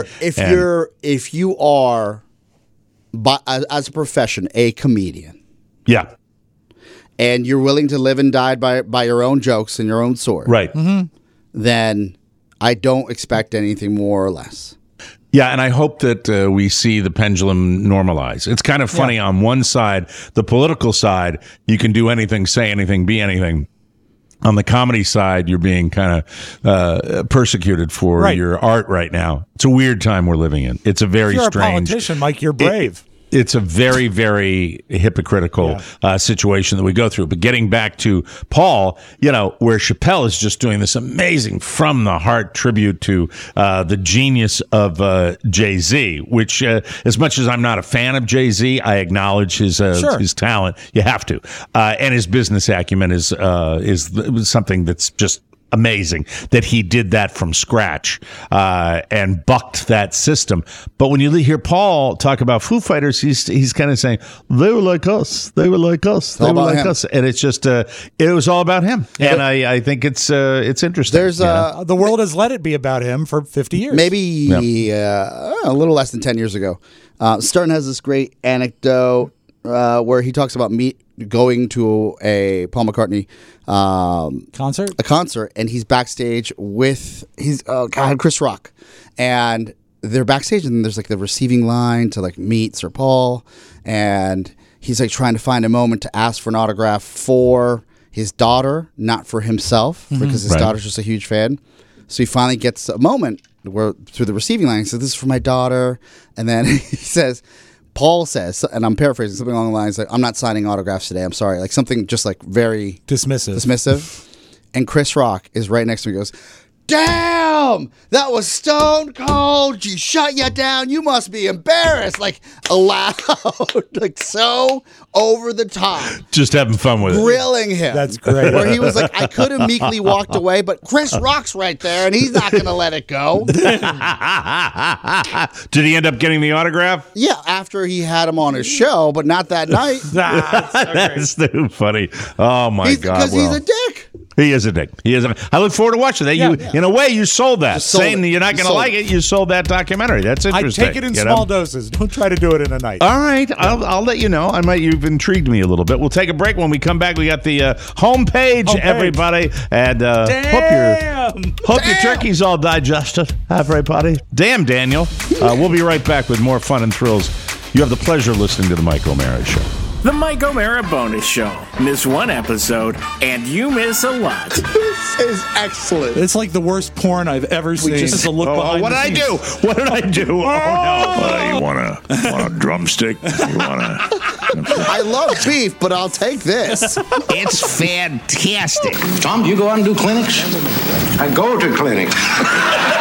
If you are, as a profession, a comedian, yeah, and you're willing to live and die by your own jokes and your own sword, right? Then I don't expect anything more or less. Yeah, and I hope that we see the pendulum normalize. It's kind of funny on one side, the political side, you can do anything, say anything, be anything. On the comedy side, you're being kind of persecuted for your art right now. It's a weird time we're living in. It's a very strange. You're a politician, Mike. You're brave. It's a very, very hypocritical situation that we go through. But getting back to Paul, where Chappelle is just doing this amazing from the heart tribute to the genius of Jay-Z, which as much as I'm not a fan of Jay-Z, I acknowledge his talent. You have to. And his business acumen is something that's just amazing that he did that from scratch and bucked that system. But when you hear Paul talk about Foo Fighters, he's kind of saying they were like us, they were like us, they were like us, and it's just it was all about him. And I think it's interesting. There's the world has let it be about him for 50 years, maybe a little less than 10 years ago. Stern has this great anecdote where he talks about going to a Paul McCartney concert, and he's backstage with Chris Rock, and they're backstage, and there's like the receiving line to like meet Sir Paul, and he's like trying to find a moment to ask for an autograph for his daughter, not for himself, because his daughter's just a huge fan. So he finally gets a moment where through the receiving line, he says, "This is for my daughter," and then he says. Paul says, and I'm paraphrasing, something along the lines like, I'm not signing autographs today, I'm sorry. Like something just like very dismissive. And Chris Rock is right next to me and goes, damn, that was stone cold. She shut you down. You must be embarrassed. Like loud, like so over the top. Just having fun with grilling him. That's great. Where he was like, I could have meekly walked away, but Chris Rock's right there and he's not going to let it go. Did he end up getting the autograph? Yeah, after he had him on his show, but not that night. That's too funny. Oh my God. Because he's a dick. He is a dick. I look forward to watching that. In a way, you sold that. Saying that you're not going to like it, you sold that documentary. That's interesting. I take it in small doses. Don't try to do it in a night. All right. I'll let you know. You've intrigued me a little bit. We'll take a break. When we come back, we got the homepage, everybody. And hope your turkey's all digested, everybody. Damn, Daniel. We'll be right back with more fun and thrills. You have the pleasure of listening to The Mike O'Mara Show. The Mike O'Mara Bonus Show. Miss one episode, and you miss a lot. This is excellent. It's like the worst porn I've ever seen. Just a look behind what did I do? What did I do? Oh, no. You want a drumstick? You want I love beef, but I'll take this. It's fantastic. Tom, do you go out and do clinics? I go to clinics.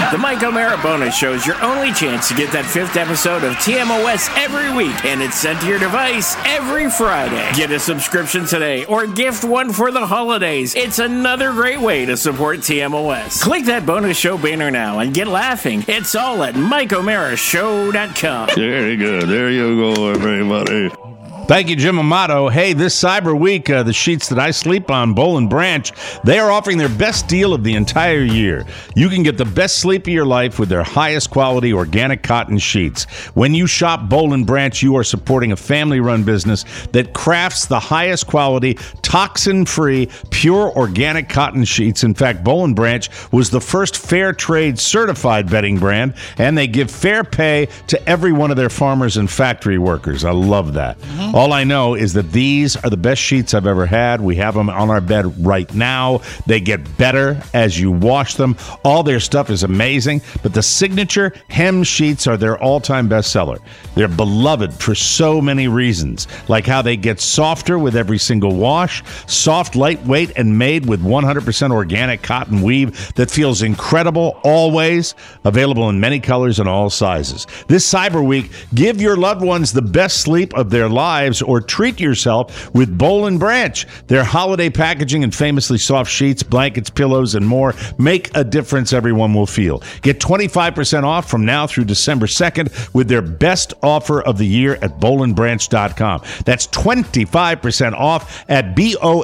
The Mike O'Mara Bonus Show is your only chance to get that 5th episode of TMOS every week, and it's sent to your device every Friday. Get a subscription today or gift one for the holidays. It's another great way to support TMOS. Click that bonus show banner now and get laughing. It's all at MikeO'MaraShow.com. Very good. There you go, everybody. Thank you, Jim Amato. Hey, this Cyber Week, the sheets that I sleep on, Boll & Branch, they are offering their best deal of the entire year. You can get the best sleep of your life with their highest quality organic cotton sheets. When you shop Boll & Branch, you are supporting a family-run business that crafts the highest quality, toxin-free, pure organic cotton sheets. In fact, Boll & Branch was the first fair trade certified bedding brand, and they give fair pay to every one of their farmers and factory workers. I love that. All I know is that these are the best sheets I've ever had. We have them on our bed right now. They get better as you wash them. All their stuff is amazing, but the signature hem sheets are their all-time bestseller. They're beloved for so many reasons, like how they get softer with every single wash, soft, lightweight, and made with 100% organic cotton weave that feels incredible always, available in many colors and all sizes. This Cyber Week, give your loved ones the best sleep of their lives, or treat yourself with Boll & Branch. Their holiday packaging and famously soft sheets, blankets, pillows, and more make a difference everyone will feel. Get 25% off from now through December 2nd with their best offer of the year at bollandbranch.com. That's 25% off at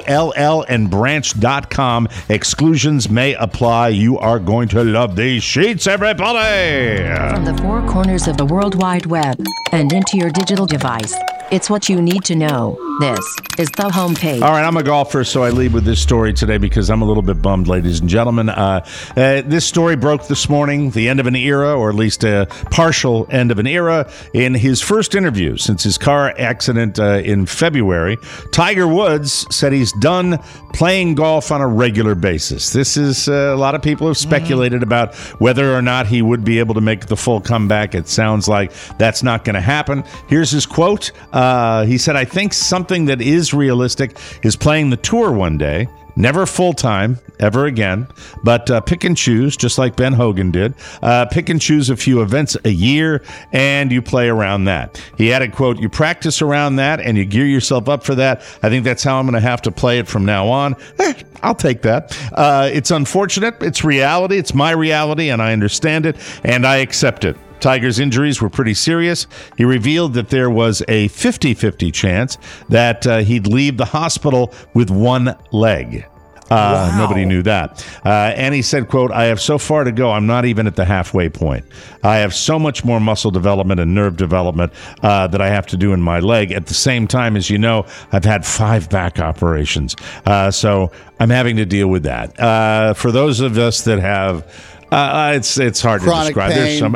BOLLandbranch.com. Exclusions may apply. You are going to love these sheets, everybody! From the four corners of the World Wide Web and into your digital device, it's what you need to know. This is the homepage. All right, I'm a golfer, so I lead with this story today because I'm a little bit bummed, ladies and gentlemen. This story broke this morning, the end of an era, or at least a partial end of an era. In his first interview since his car accident in February, Tiger Woods said he's done playing golf on a regular basis. This is a lot of people have speculated about whether or not he would be able to make the full comeback. It sounds like that's not going to happen. Here's his quote. He said, "I think something that is realistic is playing the tour one day. Never full-time, ever again, but pick and choose, just like Ben Hogan did. Pick and choose a few events a year, and you play around that." He added, quote, "You practice around that, and you gear yourself up for that. I think that's how I'm going to have to play it from now on." I'll take that. It's unfortunate. It's reality. It's my reality, and I understand it, and I accept it. Tiger's injuries were pretty serious. He revealed that there was a 50-50 chance that he'd leave the hospital with one leg. Wow. Nobody knew that. And he said, quote, "I have so far to go, I'm not even at the halfway point. I have so much more muscle development and nerve development that I have to do in my leg. At the same time, as you know, I've had 5 back operations. So I'm having to deal with that." For those of us that have... it's hard chronic to describe. Pain. There's some.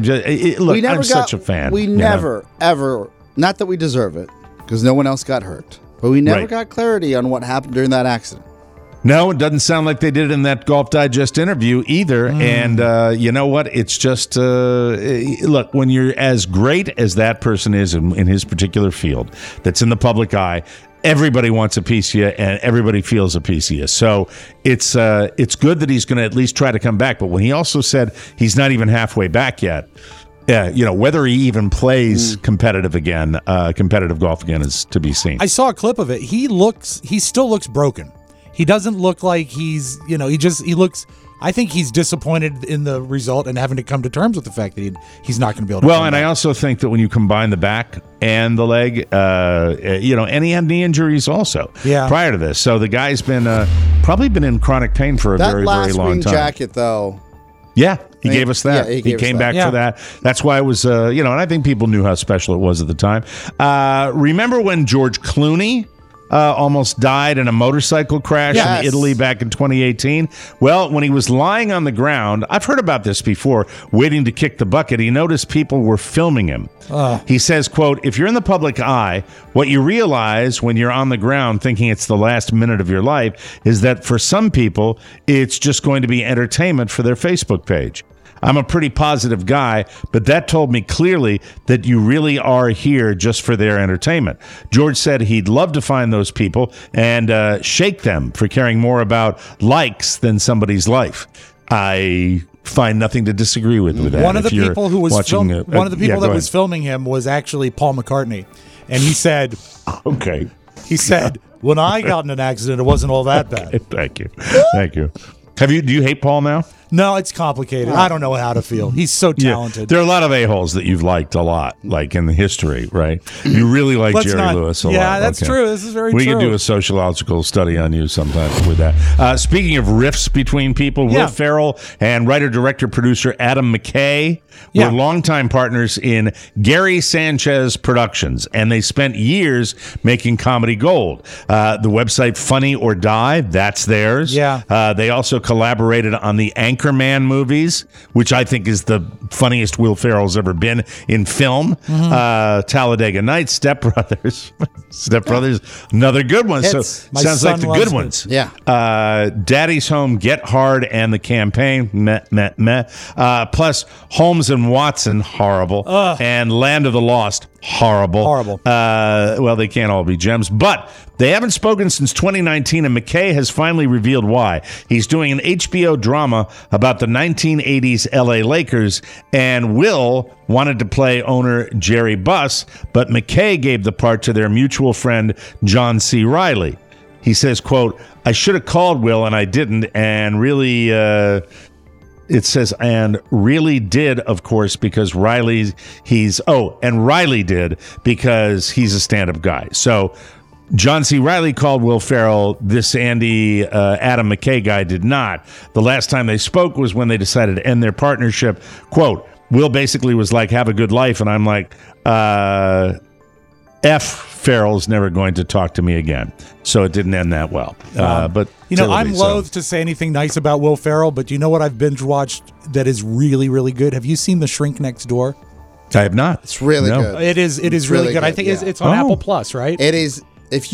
I'm such a fan. We never, ever, not that we deserve it, because no one else got hurt, but we never got clarity on what happened during that accident. No, it doesn't sound like they did in that Golf Digest interview either. And you know what? It's just, look, when you're as great as that person is in his particular field that's in the public eye, everybody wants a piece of you, and everybody feels a piece of you. So it's good that he's going to at least try to come back. But when he also said he's not even halfway back yet, whether he even plays competitive golf again is to be seen. I saw a clip of it. He still looks broken. He doesn't look like he's, he looks, I think he's disappointed in the result and having to come to terms with the fact that he's not going to be able to. Well, and I also think that when you combine the back and the leg, and he had knee injuries also prior to this. So the guy's been probably been in chronic pain for a very, very long time. That last wing jacket, though. Yeah, he gave us that. Yeah, he came back for that. That's why it was, and I think people knew how special it was at the time. Remember when George Clooney almost died in a motorcycle crash in Italy back in 2018. Well, when he was lying on the ground, I've heard about this before, waiting to kick the bucket, he noticed people were filming him. He says, quote, "If you're in the public eye, what you realize when you're on the ground thinking it's the last minute of your life is that for some people, it's just going to be entertainment for their Facebook page. I'm a pretty positive guy, but that told me clearly that you really are here just for their entertainment." George said he'd love to find those people and shake them for caring more about likes than somebody's life. I find nothing to disagree with that. One of the people who was watching, one of the people that go was ahead. filming him was actually Paul McCartney, and he said, Okay. he said, when I got in an accident, it wasn't all that bad. Thank you. Thank you. Do you hate Paul now? No, it's complicated. I don't know how to feel. He's so talented. There are a lot of a-holes that you've liked a lot, like in the history, right? You really like Let's Jerry not- Lewis a lot. Yeah, that's true. This is very we true. could do a sociological study on you sometime with that. Speaking of riffs between people, Yeah. Will Ferrell and writer, director, producer Adam McKay Yeah. were longtime partners in Gary Sanchez Productions, and they spent years making comedy gold. The website Funny or Die, that's theirs. Yeah. They also collaborated on the Anchorman movies, which I think is the funniest Will Ferrell's ever been in film. Talladega Nights, Step Brothers. Step Brothers, another good one. Hits. So My sounds like son the loves good it. ones. Yeah. Daddy's Home, Get Hard, and The Campaign, meh, meh, meh. Plus Holmes and Watson, horrible. And Land of the Lost, horrible. Horrible. Well, they can't all be gems, but they haven't spoken since 2019, and McKay has finally revealed why. He's doing an HBO drama about the 1980s LA Lakers, and Will wanted to play owner Jerry Buss, but McKay gave the part to their mutual friend John C. Reilly. He says, quote, I should have called Will and I didn't, and really... It says, and really did, of course, because Riley did because he's a stand-up guy. So John C. Reilly called Will Ferrell. This Adam McKay guy did not. The last time they spoke was when they decided to end their partnership. Quote, Will basically was like, have a good life. And I'm like, Ferrell's never going to talk to me again. So it didn't end that well. But I'm loath to say anything nice about Will Ferrell, but you know what I've binge watched that is really, really good? Have you seen The Shrink Next Door? I have not. It's really good. It is really good. I think yeah. it's on Apple Plus, right? It is.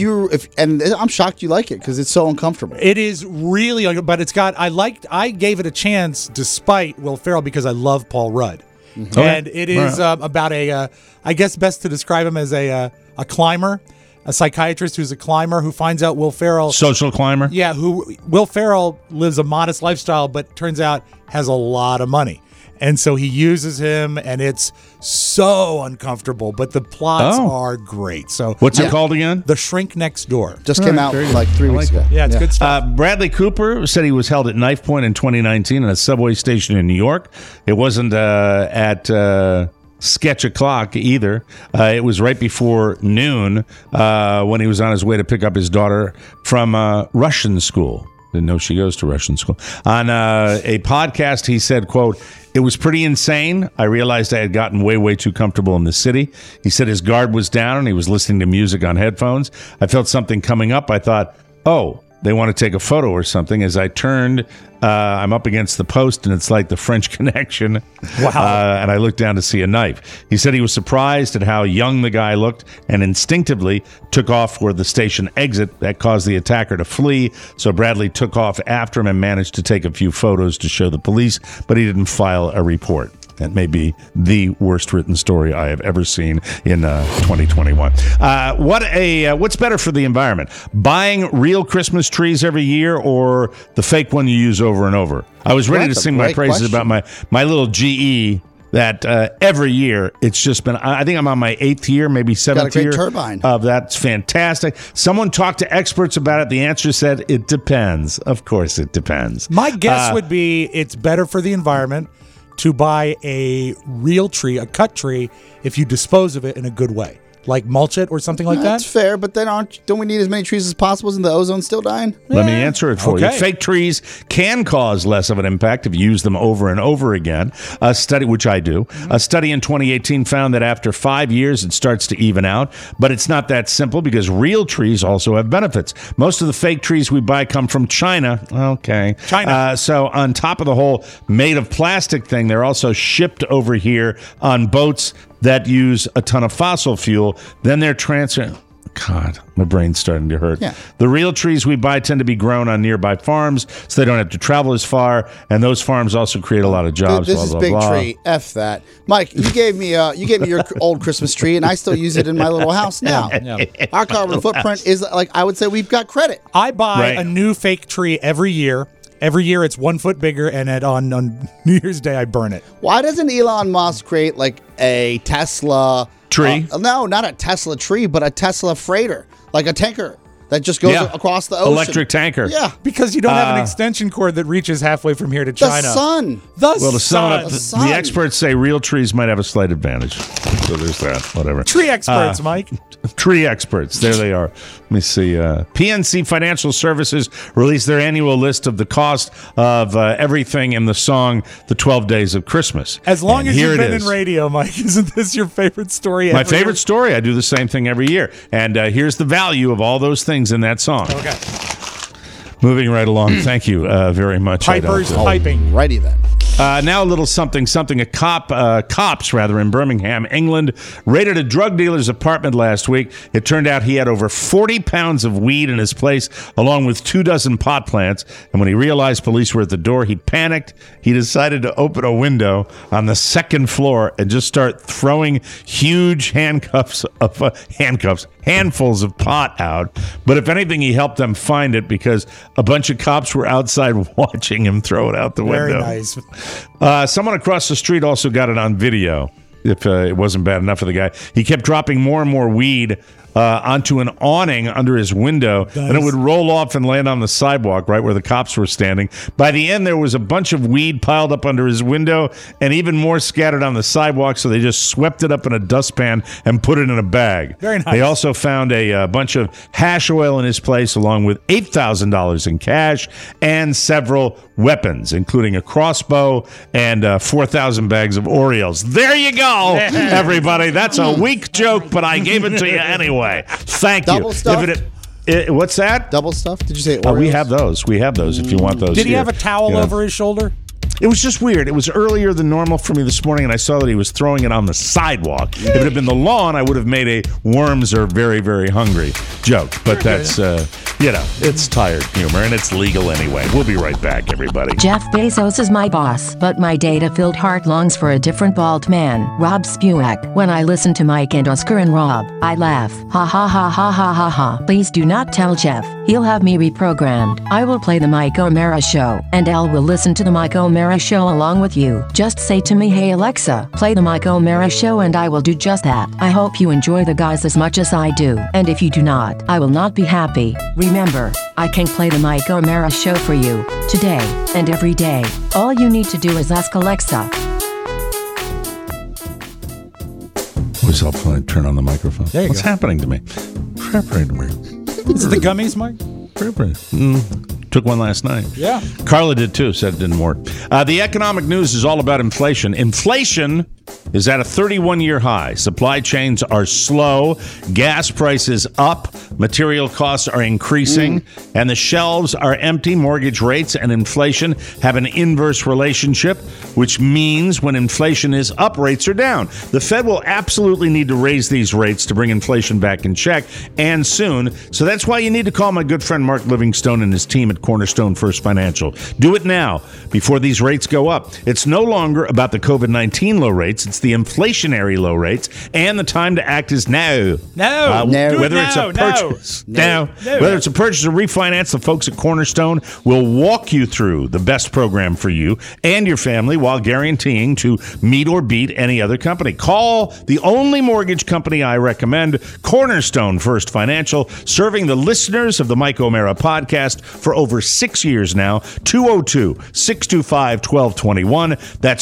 And I'm shocked you like it because it's so uncomfortable. It is really, but it's got. I gave it a chance despite Will Ferrell because I love Paul Rudd, and it is about I guess best to describe him as a climber, a psychiatrist who's a climber who finds out Will Ferrell, social climber. Yeah, Will Ferrell lives a modest lifestyle, but turns out has a lot of money. And so he uses him, and it's so uncomfortable, but the plots are great. So what's it called again? The Shrink Next Door. Just came out like 3 weeks ago. Yeah, it's good stuff. Bradley Cooper said he was held at knife point in 2019 at a subway station in New York. It wasn't at sketch o'clock either. It was right before noon when he was on his way to pick up his daughter from Russian school. Didn't know she goes to Russian school. On a podcast, he said, quote, it was pretty insane. I realized I had gotten way, way too comfortable in the city. He said his guard was down and he was listening to music on headphones. I felt something coming up. I thought, oh, they want to take a photo or something. As I turned, I'm up against the post, and it's like the French Connection. Wow. And I looked down to see a knife. He said he was surprised at how young the guy looked and instinctively took off for the station exit. That caused the attacker to flee. So Bradley took off after him and managed to take a few photos to show the police, but he didn't file a report. That may be the worst written story I have ever seen in 2021. What's better for the environment? Buying real Christmas trees every year or the fake one you use over and over? I was ready to That's a sing my great praises question. about my little GE that every year it's just been, I think I'm on my 8th year, maybe 7th Got a great year turbine. of that. It's fantastic. Someone talked to experts about it. The answer said it depends. Of course it depends. My guess would be it's better for the environment to buy a real tree, a cut tree, if you dispose of it in a good way, like mulch it or something like That's that. fair, but then don't we need as many trees as possible? Isn't the ozone still dying? Let me answer it for you. Okay. Fake trees can cause less of an impact if you use them over and over again. A study, which I do, a study in 2018 found that after 5 years, it starts to even out. But it's not that simple because real trees also have benefits. Most of the fake trees we buy come from China. Okay. China. So on top of the whole made of plastic thing, they're also shipped over here on boats that use a ton of fossil fuel. Then they're transferred. God, my brain's starting to hurt. Yeah. The real trees we buy tend to be grown on nearby farms, so they don't have to travel as far. And those farms also create a lot of jobs. This blah, is blah, big blah. tree. F that, Mike. You gave me your old Christmas tree, and I still use it in my little house now. Our carbon footprint is like, I would say we've got credit. I buy Right. a new fake tree every year, Every year it's 1 foot bigger, and on New Year's Day I burn it. Why doesn't Elon Musk create like a Tesla tree? No, not a Tesla tree, but a Tesla freighter, like a tanker that just goes across the ocean. Electric tanker. Yeah. Because you don't have an extension cord that reaches halfway from here to China. The sun. The experts say real trees might have a slight advantage. So there's that. Whatever. Tree experts, Mike. Tree experts. There they are. Let me see. PNC Financial Services released their annual list of the cost of everything in the song "The 12 Days of Christmas." As long as you've been in radio, Mike, isn't this your favorite story? My favorite story. I do the same thing every year. And here's the value of all those things in that song. Okay. Moving right along. Thank you very much. Pipers piping. Righty then. Now a little something. Cops in Birmingham, England, raided a drug dealer's apartment last week. It turned out he had over 40 pounds of weed in his place, along with 24 pot plants. And when he realized police were at the door, he panicked. He decided to open a window on the second floor and just start throwing huge handfuls of pot out. But if anything, he helped them find it because a bunch of cops were outside watching him throw it out the window. Very nice. Someone across the street also got it on video. If it wasn't bad enough for the guy, he kept dropping more and more weed onto an awning under his window, and it would roll off and land on the sidewalk right where the cops were standing. By the end, there was a bunch of weed piled up under his window and even more scattered on the sidewalk, so they just swept it up in a dustpan and put it in a bag. Very nice. They also found a bunch of hash oil in his place, along with $8,000 in cash and several weapons, including a crossbow and 4,000 bags of Oreos. There you go, everybody. That's a weak joke, but I gave it to you anyway. Thank you. Double stuffed? What's that? Double stuff? Did you say Oreos? We have those. We have those if you want those. Did he here. have a towel over his shoulder? It was just weird. It was earlier than normal for me this morning, and I saw that he was throwing it on the sidewalk. If it had been the lawn, I would have made a worms are very, very hungry joke. But that's, it's tired humor, and it's legal anyway. We'll be right back, everybody. Jeff Bezos is my boss, but my data-filled heart longs for a different bald man, Rob Spewak. When I listen to Mike and Oscar and Rob, I laugh. Ha ha ha ha ha ha ha. Please do not tell Jeff. He'll have me reprogrammed. I will play the Mike O'Mara Show, and Al will listen to the Mike O'Mara Show along with you. Just say to me, hey Alexa, play the Mike O'Mara Show, and I will do just that. I hope you enjoy the guys as much as I do, and if you do not, I will not be happy. Remember, I can play the Mike O'Mara Show for you, today, and every day. All you need to do is ask Alexa. Always helpful to turn on the microphone. There you What's go. happening to me? What's happening to me? Is it the gummies, Mike? Took one last night. Yeah. Carla did too, said it didn't work. The economic news is all about inflation. Inflation is at a 31-year high. Supply chains are slow. Gas prices up. Material costs are increasing. And the shelves are empty. Mortgage rates and inflation have an inverse relationship, which means when inflation is up, rates are down. The Fed will absolutely need to raise these rates to bring inflation back in check, and soon. So that's why you need to call my good friend Mark Livingstone and his team at Cornerstone First Financial. Do it now before these rates go up. It's no longer about the COVID-19 low rates. It's the inflationary low rates, and the time to act is now. No. Whether it's a purchase, whether it's a purchase or refinance, the folks at Cornerstone will walk you through the best program for you and your family while guaranteeing to meet or beat any other company. Call the only mortgage company I recommend, Cornerstone First Financial, serving the listeners of the Mike O'Mara podcast for over 6 years now. 202-625-1221. That's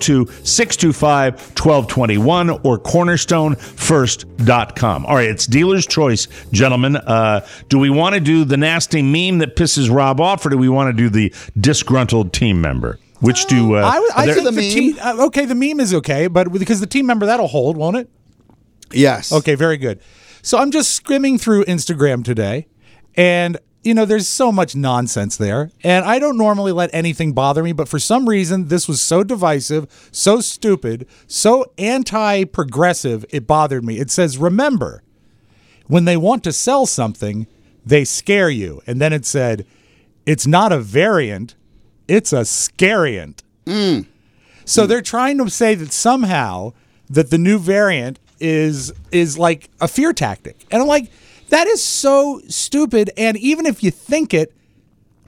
202-625-1221 or cornerstonefirst.com. All right, it's dealer's choice, gentlemen. Do we want to do the nasty meme that pisses Rob off, or do we want to do the disgruntled team member? Which do I think the meme. The meme is okay, but because the team member, that'll hold, won't it? Yes. Okay, very good. So I'm just skimming through Instagram today, and there's so much nonsense there, and I don't normally let anything bother me, but for some reason, this was so divisive, so stupid, so anti-progressive, it bothered me. It says, remember, when they want to sell something, they scare you. And then it said, it's not a variant, it's a scariant. So they're trying to say that somehow that the new variant is like a fear tactic. And I'm like, that is so stupid. And even if you think it,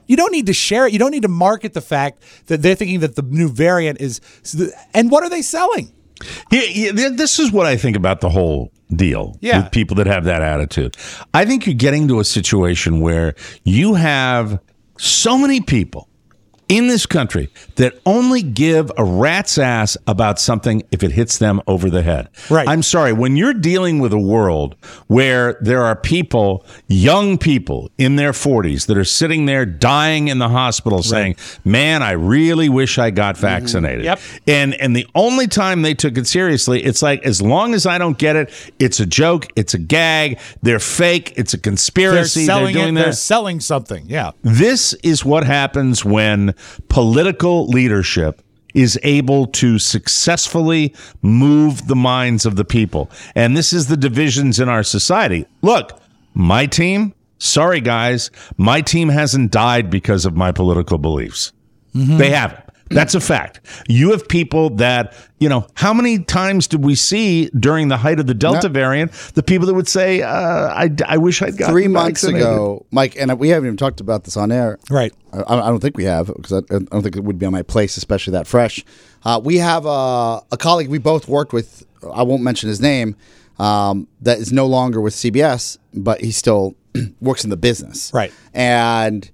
You don't need to share it. You don't need to market the fact that they're thinking that the new variant is. And what are they selling? This is what I think about the whole deal with people that have that attitude. I think you're getting to a situation where you have so many people in this country that only give a rat's ass about something if it hits them over the head. Right. I'm sorry, when you're dealing with a world where there are people, young people in their 40s that are sitting there dying in the hospital saying, man, I really wish I got vaccinated. Yep. And the only time they took it seriously, it's like, as long as I don't get it, it's a joke, it's a gag, they're fake, it's a conspiracy. They're selling something. Yeah. This is what happens when political leadership is able to successfully move the minds of the people. And this is the divisions in our society. Look, my team, sorry guys, my team hasn't died because of my political beliefs. They haven't. That's a fact. You have people that, how many times did we see during the height of the Delta variant, the people that would say, I wish I'd gotten 3 months vaccinated. ago, Mike, and we haven't even talked about this on air. Right. I don't think we have, because I don't think it would be on my place, especially that fresh. We have a colleague we both worked with, I won't mention his name, that is no longer with CBS, but he still works in the business. Right. And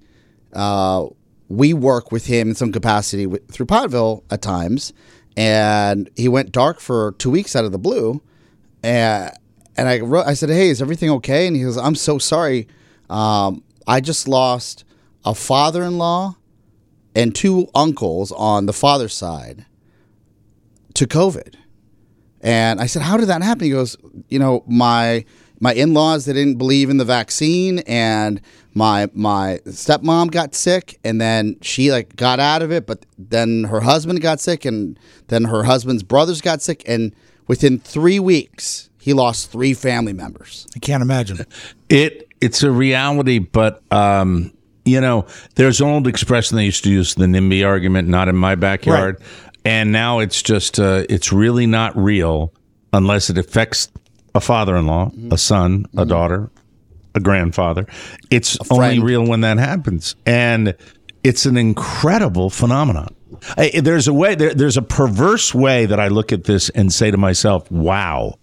we work with him in some capacity through Podville at times, and he went dark for 2 weeks out of the blue, and I said, hey, is everything okay? And he goes, I'm so sorry. I just lost a father-in-law and 2 uncles on the father's side to COVID. And I said, how did that happen? He goes, my in-laws, they didn't believe in the vaccine, and my stepmom got sick, and then she got out of it, but then her husband got sick, and then her husband's brothers got sick, and within 3 weeks, he lost 3 family members. I can't imagine. It's a reality, but there's an old expression they used to use, the NIMBY argument, not in my backyard. Right. And now it's just, it's really not real unless it affects a father-in-law, a son, a daughter, a grandfather. It's only real when that happens. And it's an incredible phenomenon. There's a perverse way that I look at this and say to myself, wow,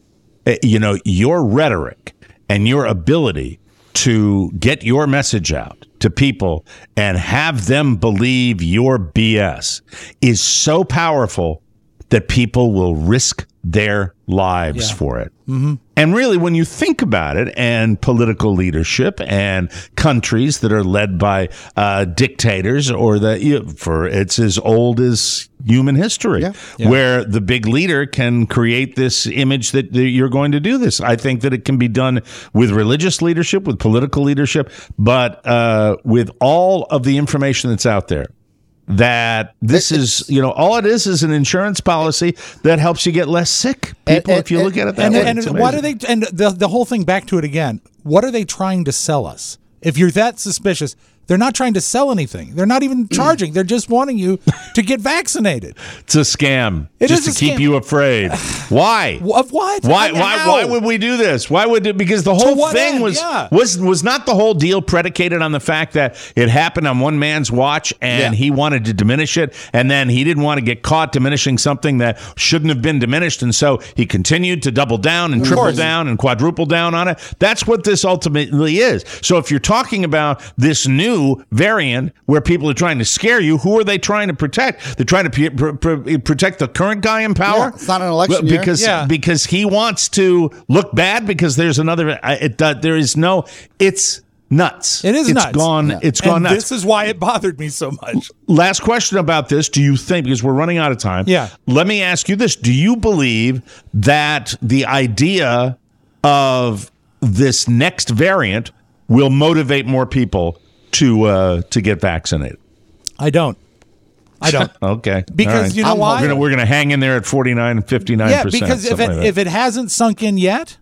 your rhetoric and your ability to get your message out to people and have them believe your BS is so powerful that people will risk their lives for it. Mm-hmm. And really, when you think about it, and political leadership and countries that are led by dictators, or it's as old as human history, where the big leader can create this image that you're going to do this. I think that it can be done with religious leadership, with political leadership, but with all of the information that's out there, that this is, all it is an insurance policy that helps you get less sick people, if you look at it that way. And what are they? And the whole thing, back to it again. What are they trying to sell us? If you're that suspicious, they're not trying to sell anything. They're not even charging. They're just wanting you to get vaccinated. It's a scam. Just to keep you afraid. Why? Of what? Why would we do this? Why would it? Because the whole thing was not the whole deal predicated on the fact that it happened on one man's watch and he wanted to diminish it, and then he didn't want to get caught diminishing something that shouldn't have been diminished, and so he continued to double down and triple down and quadruple down on it. That's what this ultimately is. So if you're talking about this new variant where people are trying to scare you, who are they trying to protect? They're trying to protect the current guy in power. Yeah, it's not an election year. Because he wants to look bad because there's another. It's nuts. It is nuts. It's gone. Yeah. It's gone nuts. This is why it bothered me so much. Last question about this. Do you think, because we're running out of time, let me ask you this. Do you believe that the idea of this next variant will motivate more people to get vaccinated? I don't. Okay. Because right. you know why? We're going to hang in there at 49 and 59%. Yeah, because if it hasn't sunk in yet,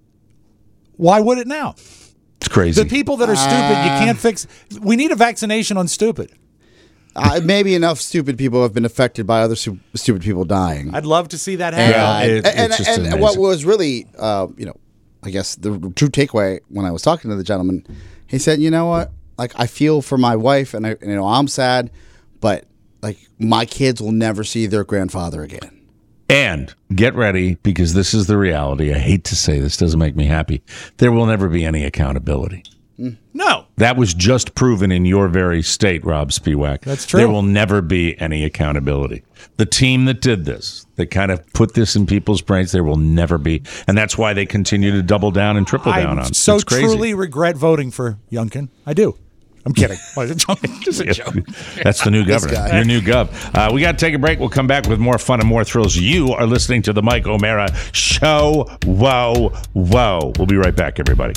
why would it now? It's crazy. The people that are stupid, you can't fix. We need a vaccination on stupid. Maybe enough stupid people have been affected by other stupid people dying. I'd love to see that happen. And what was really, I guess the true takeaway when I was talking to the gentleman, he said, you know what? like I feel for my wife, and I'm sad, but like my kids will never see their grandfather again. And get ready, because this is the reality. I hate to say this, doesn't make me happy. There will never be any accountability. No. That was just proven in your very state, Rob Spiewak. That's true. There will never be any accountability. The team that did this, that kind of put this in people's brains, there will never be. And that's why they continue to double down and triple down on it. I so it's crazy. truly regret voting for Youngkin. I do. I'm kidding. Just a joke. That's the new governor. Your new gov. We got to take a break. We'll come back with more fun and more thrills. You are listening to the Mike O'Mara Show. Whoa, whoa. We'll be right back, everybody.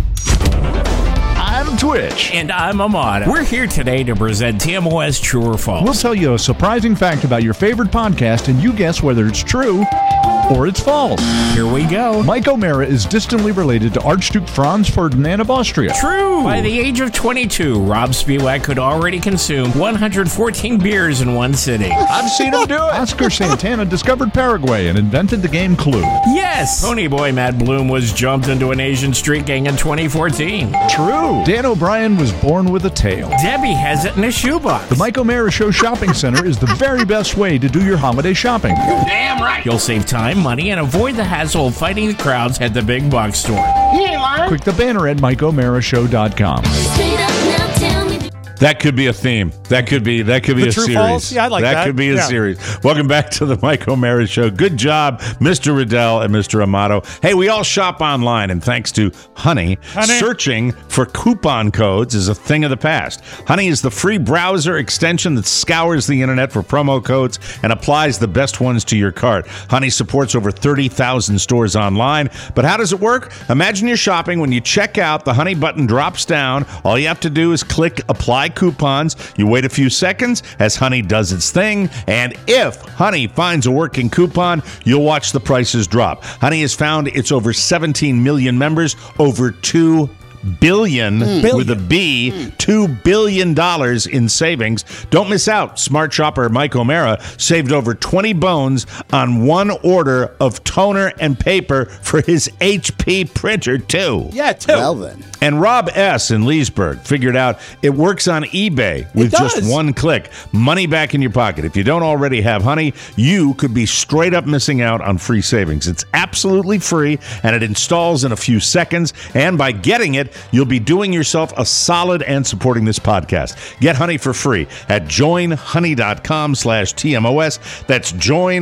I'm Twitch. And I'm Amada. We're here today to present TMOS True or False. We'll tell you a surprising fact about your favorite podcast, and you guess whether it's true or it's false. Here we go. Mike O'Mara is distantly related to Archduke Franz Ferdinand of Austria. True. By the age of 22, Rob Spiewak could already consume 114 beers in one sitting. I've seen him do it. Oscar Santana discovered Paraguay and invented the game Clue. Yes. Ponyboy Matt Bloom was jumped into an Asian street gang in 2014. True. Dan O'Brien was born with a tail. Debbie has it in a shoebox. The Mike O'Mara Show Shopping Center is the very best way to do your holiday shopping. Damn right. You'll save time, money, and avoid the hassle of fighting the crowds at the big box store. Click the banner at MikeO'MaraShow.com. That could be a theme. That could be a True series. False? Yeah, I like that. That could be a Yeah. series. Welcome back to the Mike O'Mara Show. Good job, Mr. Riddell and Mr. Amato. Hey, we all shop online, and thanks to Honey, searching for coupon codes is a thing of the past. Honey is the free browser extension that scours the internet for promo codes and applies the best ones to your cart. Honey supports over 30,000 stores online. But how does it work? Imagine you're shopping. When you check out, the Honey button drops down. All you have to do is click Apply Coupons. You wait a few seconds as Honey does its thing, and if Honey finds a working coupon, you'll watch the prices drop. Honey has found its over 17 million members, over 2 billion with a B, $2 billion in savings. Don't miss out. Smart shopper Mike O'Mara saved over 20 bones on one order of toner and paper for his HP printer, too. Yeah, too. Well then. And Rob S. in Leesburg figured out it works on eBay with just one click. Money back in your pocket. If you don't already have Honey, you could be straight up missing out on free savings. It's absolutely free, and it installs in a few seconds. And by getting it, you'll be doing yourself a solid and supporting this podcast. Get Honey for free at joinhoney.com/TMOS. That's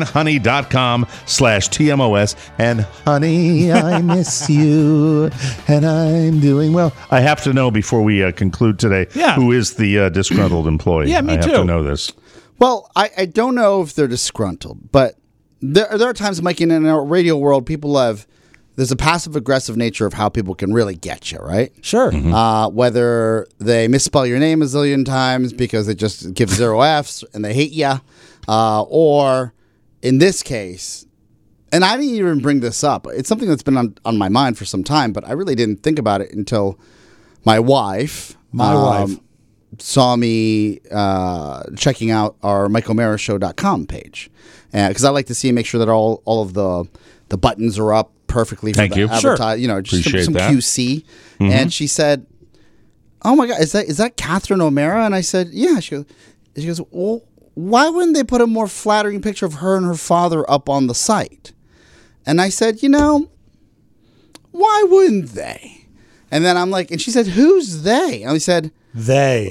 joinhoney.com/TMOS. And honey, I miss you, and I'm doing well. I have to know before we conclude today, who is the disgruntled employee? Yeah, me I have too. to know this. Well, I don't know if they're disgruntled, but there are times, Mike, in our radio world, there's a passive-aggressive nature of how people can really get you, right? Sure. Whether they misspell your name a zillion times because they just give 0 Fs and they hate you, or in this case, and I didn't even bring this up. It's something that's been on my mind for some time, but I really didn't think about it until my wife saw me checking out our MikeO'MaraShow.com page. Because I like to make sure that all of the buttons are up perfectly for the advertise. Sure. Just Appreciate some that. QC. And she said, "Oh my God, is that Catherine O'Mara?" And I said, "Yeah." She goes, "Well, why wouldn't they put a more flattering picture of her and her father up on the site?" And I said, why wouldn't they? And then I'm like, and she said, "Who's they?" And I said, They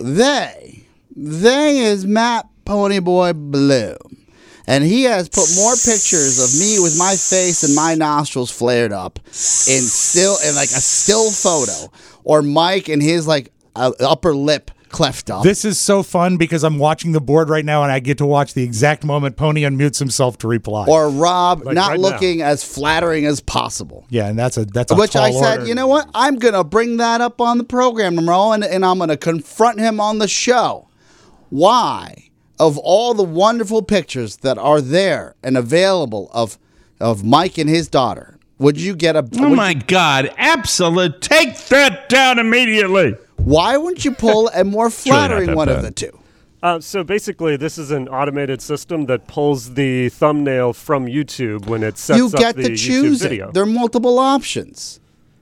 is Matt Ponyboy Bloom. And he has put more pictures of me with my face and my nostrils flared up in a still photo, or Mike and his upper lip cleft up. This is so fun because I'm watching the board right now and I get to watch the exact moment Pony unmutes himself to reply. Or Rob not right looking as flattering as possible. Yeah, and that's a which tall I said, order. you know what? I'm gonna bring that up on the program tomorrow, and I'm gonna confront him on the show. Why, of all the wonderful pictures that are there and available of Mike and his daughter, would you get a? Oh my God! Absolute! Take that down immediately. Why wouldn't you pull a more flattering one of the two? So basically, this is an automated system that pulls the thumbnail from YouTube when it sets You up get the to YouTube choose video. it. There are multiple options.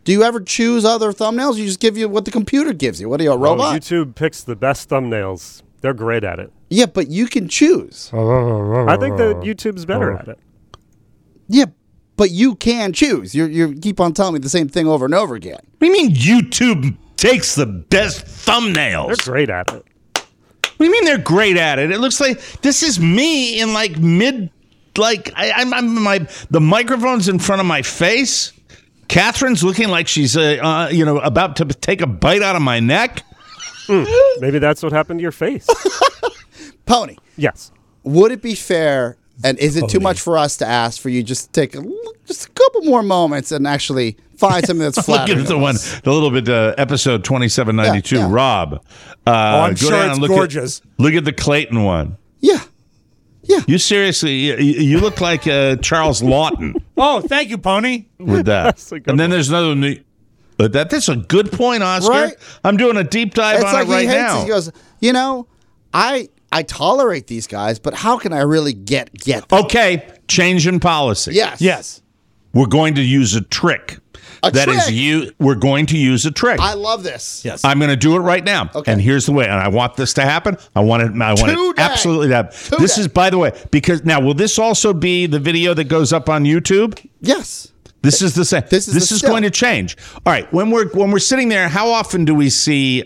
Do you ever choose other thumbnails? You just give you what the computer gives you. What are you, a robot? YouTube picks the best thumbnails. They're great at it. Yeah, but you can choose. I think that YouTube's better at it. Yeah, but you can choose. You keep on telling me the same thing over and over again. What do you mean YouTube takes the best thumbnails? They're great at it. What do you mean they're great at it? It looks like this is me in like mid, like I'm the microphone's in front of my face. Catherine's looking like she's about to take a bite out of my neck. Maybe that's what happened to your face. Pony. Yes. Would it be fair, and is it too much for us to ask for you just to take just a couple more moments and actually find something that's flattering? Look at the little bit episode 2792. Yeah. Rob. I'm sure it's gorgeous. Look at the Clayton one. Yeah. Yeah. You seriously, you look like Charles Lawton. Oh, thank you, Pony. With that. And then there's another one. That's a good point, Oscar. Right? I'm doing a deep dive on it right now. He goes, I tolerate these guys, but how can I really get them? Okay, change in policy. Yes. We're going to use a trick. We're going to use a trick. I love this. Yes. I'm going to do it right now. Okay. And here's the way. And I want this to happen. I want it absolutely to happen. This is, by the way, because now, will this also be the video that goes up on YouTube? Yes. This is the same. This is going to change. All right. When we're sitting there, how often do we see?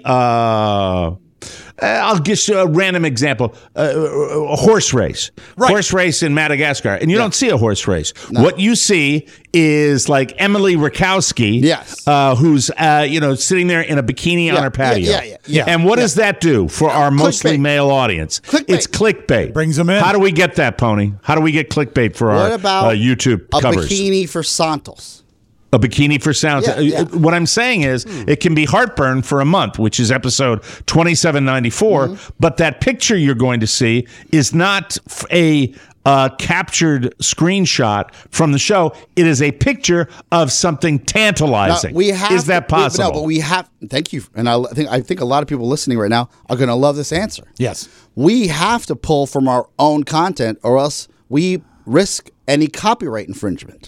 I'll give you a random example: a horse race, horse race in Madagascar, and you don't see a horse race. No. What you see is like Emily Rakowski, who's sitting there in a bikini on her patio. Yeah. And what does that do for our mostly male audience? It's clickbait. Brings them in. How do we get that, Pony? How do we get clickbait for our YouTube covers? A bikini for Santos. A bikini for sound. What I'm saying is it can be heartburn for a month, which is episode 2794. But that picture you're going to see is not a captured screenshot from the show. It is a picture of something tantalizing. Is that possible? We have. Thank you. And I think a lot of people listening right now are going to love this answer. Yes. We have to pull from our own content, or else we risk any copyright infringement.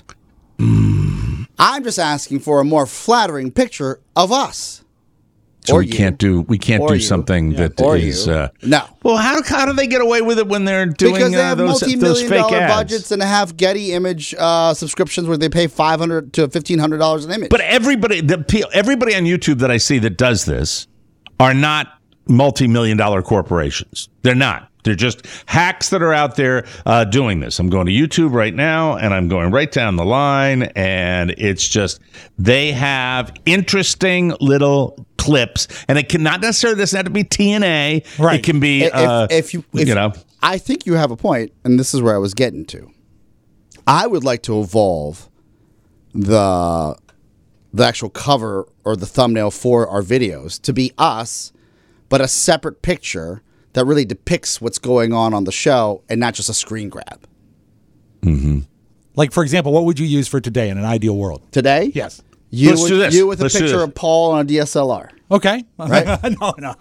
I'm just asking for a more flattering picture of us. So we can't do something that is no. Well, how do they get away with it when they're doing because they have those fake multi-million-dollar ads? budgets and have Getty Image subscriptions where they pay $500 to $1,500 an image. But everybody on YouTube that I see that does this are not multi-million-dollar corporations. They're not. They're just hacks that are out there doing this. I'm going to YouTube right now, and I'm going right down the line, and it's just they have interesting little clips, and it cannot necessarily doesn't have to be TNA. Right. It can be if I think you have a point, and this is where I was getting to. I would like to evolve the actual cover or the thumbnail for our videos to be us, but a separate picture that really depicts what's going on the show and not just a screen grab. Mm-hmm. Like, for example, what would you use for today in an ideal world? Today? Yes. Let's do this. You with a picture of Paul on a DSLR. Okay. Right? No.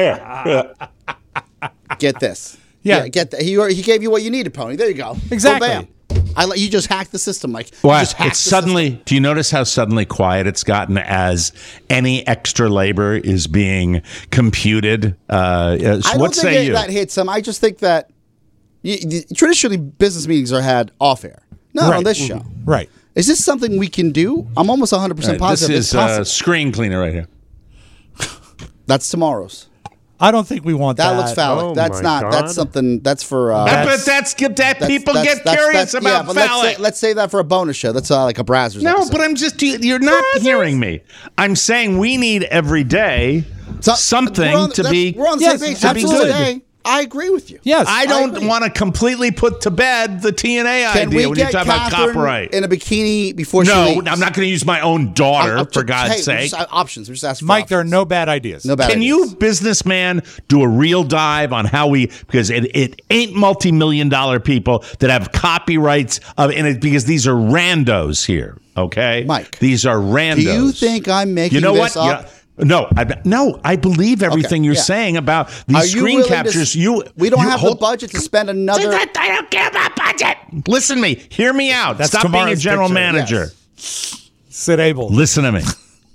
Get this. Yeah. Get that. He gave you what you needed, Pony. There you go. Exactly. Boom, bam. You just hacked the system, Mike. Wow. It's suddenly. Do you notice how suddenly quiet it's gotten as any extra labor is being computed? I don't think that hits them. I just think that traditionally business meetings are had off air, not on this show. Right. Is this something we can do? I'm almost 100% positive. This is screen cleaner right here. That's tomorrow's. I don't think we want that. That looks phallic. Oh that's not. God. That's something. That's for. People get curious about phallic. Let's say that for a bonus show. That's like a Brazzers. No, episode. but I'm just. You're not hearing me. I'm saying we need every day something to be. We're on the same page. Absolutely. I agree with you. Yes, I don't want to completely put to bed the TNA idea when you talk about copyright. In a bikini before she leaves? No, I'm not going to use my own daughter, for God's sake. Options. We're just asking Mike, for there are no bad ideas. No bad Can ideas. you, businessman, do a real dive on how because it ain't multi-million-dollar people that have copyrights in it, because these are randos here, okay? Mike. These are randos. Do you think I'm making this up? Yeah. No, I believe everything you're saying about these screen captures. We don't have the budget to spend another. I don't care about budget. Listen to me. Hear me out. That's Stop being a tomorrow's general picture. manager. Yes. Sid Abel. Listen to me.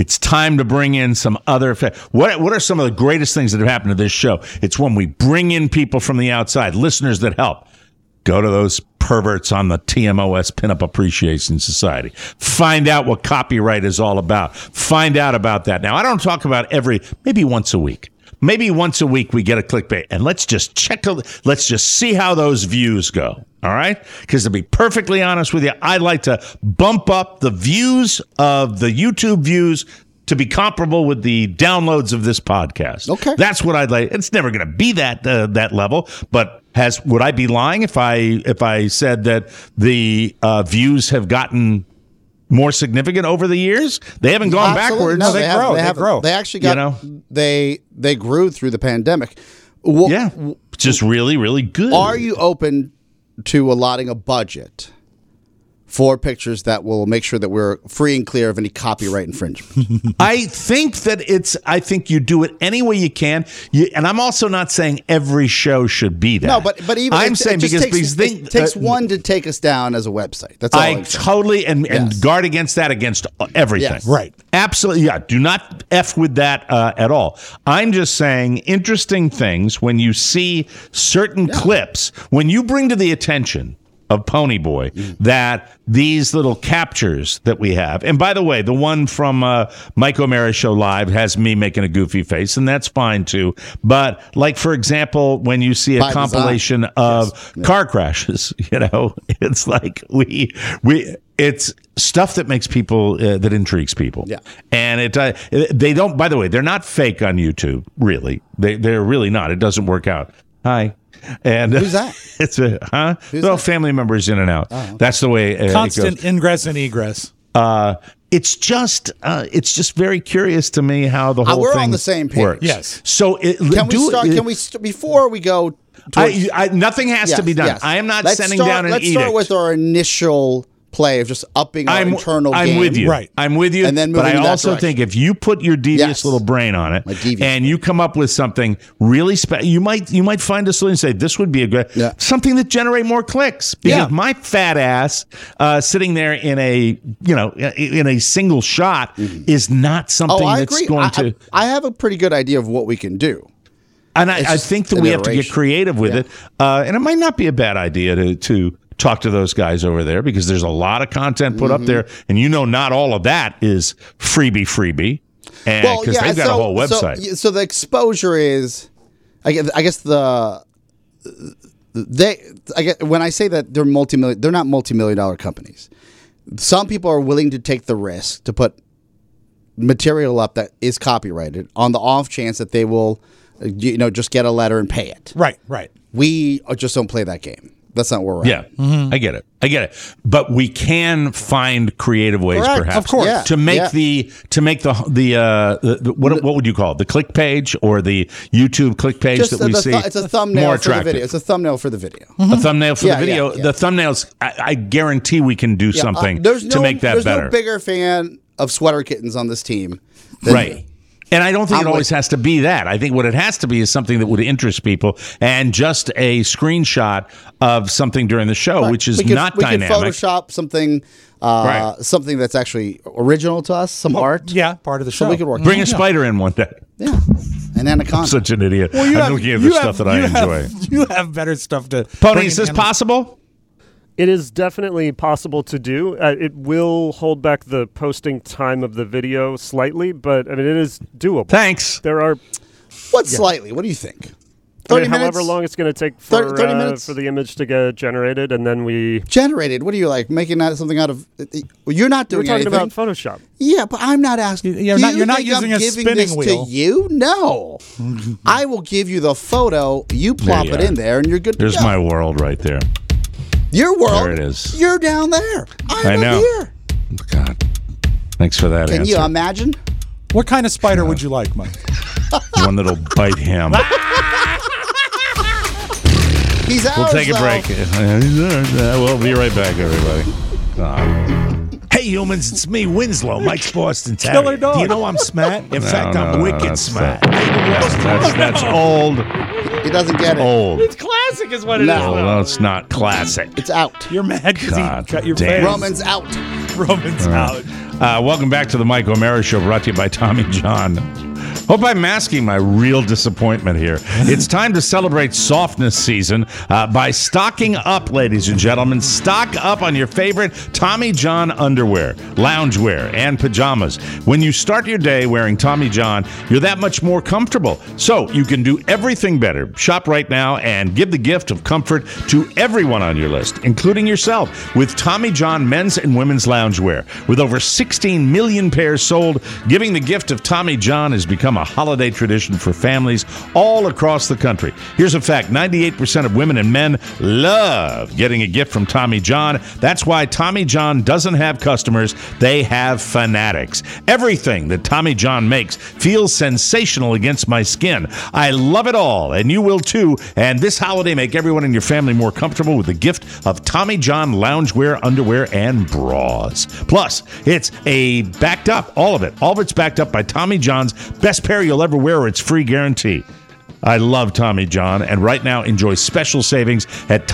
It's time to bring in some other. What are some of the greatest things that have happened to this show? It's when we bring in people from the outside, listeners that help. Go to those perverts on the TMOS Pinup Appreciation Society. Find out what copyright is all about. Find out about that. Now, I don't talk about maybe once a week. Maybe once a week we get a clickbait, and let's just see how those views go. All right? Because to be perfectly honest with you, I'd like to bump up the views of the YouTube views to be comparable with the downloads of this podcast. Okay. That's what I'd like. It's never going to be that level, but would I be lying if I said that the views have gotten more significant over the years? They haven't gone backwards. No, they grow. They actually got, they grew through the pandemic. Just really, really good. Are you open to allotting a budget for pictures that will make sure that we're free and clear of any copyright infringement? I think you do it any way you can. And I'm also not saying every show should be that. No, but even I'm saying it takes one to take us down as a website. That's all I'm saying. Totally and guard against that, against everything. Yes. Right. Absolutely. Yeah. Do not F with that at all. I'm just saying interesting things when you see certain clips, when you bring to the attention of Ponyboy that these little captures that we have, and by the way, the one from Mike O'Mara Show Live has me making a goofy face, and that's fine too. But like, for example, when you see a compilation of car crashes, it's like it's stuff that makes people that intrigues people. Yeah. And they don't, by the way, they're not fake on YouTube, really. They're really not. It doesn't work out. Hi. And who's that? It's family members in and out. Oh, okay. That's the way constant it goes. ingress and egress. It's just very curious to me how the whole we're thing on the same page. works. Yes. So can we before we go? Nothing has to be done. Yes. I am not sending down an edict. Let's start with our initial play of just upping our internal game. I'm with you. Right. I'm with you. And then but I moving in also that think if you put your devious little brain on it and you come up with something really special, you might find a solution and say, this would be a good something that generate more clicks. Because my fat ass sitting there in a single shot is not something that's going to. I have a pretty good idea of what we can do. And I think that we have to get creative with it. And it might not be a bad idea to talk to those guys over there, because there's a lot of content put up there, and not all of that is freebie, and because they've got a whole website. So the exposure is, I guess when I say that they're not multi-million-dollar companies. Some people are willing to take the risk to put material up that is copyrighted on the off chance that they will, just get a letter and pay it. Right. We just don't play that game. That's not where we're at. Yeah, I get it. But we can find creative ways, perhaps, of course, to make the what would you call it? The click page or the YouTube click page that we see? It's a thumbnail for the video. It's a thumbnail for the video. A thumbnail for the video. Yeah. The thumbnails. I guarantee we can do something to make that better. There's no bigger fan of sweater kittens on this team than me. And I don't think it always has to be that. I think what it has to be is something that would interest people, and just a screenshot of something during the show, which is not dynamic. We could Photoshop something, something that's actually original to us, some art. Yeah, part of the show. So we could work. Bring a spider in one day. Yeah, an anaconda. I'm such an idiot. I'm looking at the stuff that I enjoy. You have better stuff to. Pony, is this possible? It is definitely possible to do. It will hold back the posting time of the video slightly, but it is doable. Thanks. There are. Slightly? What do you think? 30 minutes? However long it's going to take for 30 minutes? For the image to get generated, and then we generated. What do you like? Making something out of? You're not doing. We're talking anything. about Photoshop. Yeah, but I'm not asking. You're not using a spinning wheel. To you? No. I will give you the photo. You plop it in there, and you're good. There's my world right there. Your world. There it is. You're down there. I know. Here. God. Thanks for that answer. Can you imagine? What kind of spider would you like, Mike? One that'll bite him. He's ours, We'll take a break. We'll be right back, everybody. Hey, humans, it's me, Winslow, Mike's Boston Terrier. Killer dog. Do you know I'm smart? In fact, I'm wicked smart. That's old. He doesn't get it. Old. It's classic, is what it is. No, it's not classic. It's out. You're mad because God he cut your damn. face. Roman's out. Roman's out. Welcome back to the Mike O'Mara Show, brought to you by Tommy John. Hope I'm masking my real disappointment here. It's time to celebrate softness season by stocking up, ladies and gentlemen. Stock up on your favorite Tommy John underwear, loungewear, and pajamas. When you start your day wearing Tommy John, you're that much more comfortable. So you can do everything better. Shop right now and give the gift of comfort to everyone on your list, including yourself, with Tommy John men's and women's loungewear. With over 16 million pairs sold, giving the gift of Tommy John has become a holiday tradition for families all across the country. Here's a fact: 98% of women and men love getting a gift from Tommy John. That's why Tommy John doesn't have customers, they have fanatics. Everything that Tommy John makes feels sensational against my skin. I love it all, and you will too. And this holiday, make everyone in your family more comfortable with the gift of Tommy John loungewear, underwear, and bras. Plus, it's backed up, all of it's backed up by Tommy John's best pair you'll ever wear, or its free guarantee. I love Tommy John, and right now enjoy special savings at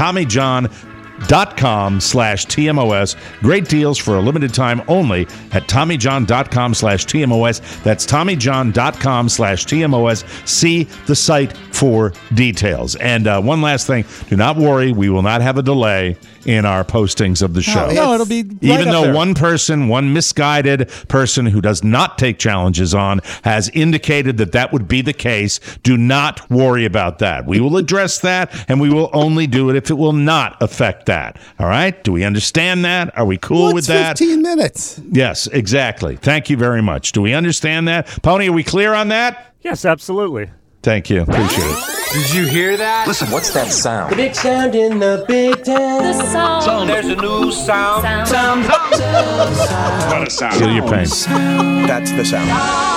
TommyJohn.com/TMOS. Great deals for a limited time only at TommyJohn.com/TMOS. That's TommyJohn.com/TMOS. See the site for details. And one last thing, do not worry, we will not have a delay in our postings of the show. No, it'll be right even up though there. one misguided person who does not take challenges on has indicated that would be the case. Do not worry about that. We will address that, and we will only do it if it will not affect that. All right? Do we understand that? Are we cool with that? 15 minutes. Yes, exactly. Thank you very much. Do we understand that? Pony, are we clear on that? Yes, absolutely. Thank you. Appreciate it. Did you hear that? Listen, what's that sound? The big sound in the big town. The sound. There's a new sound. What a sound. Feel your pain. That's the sound.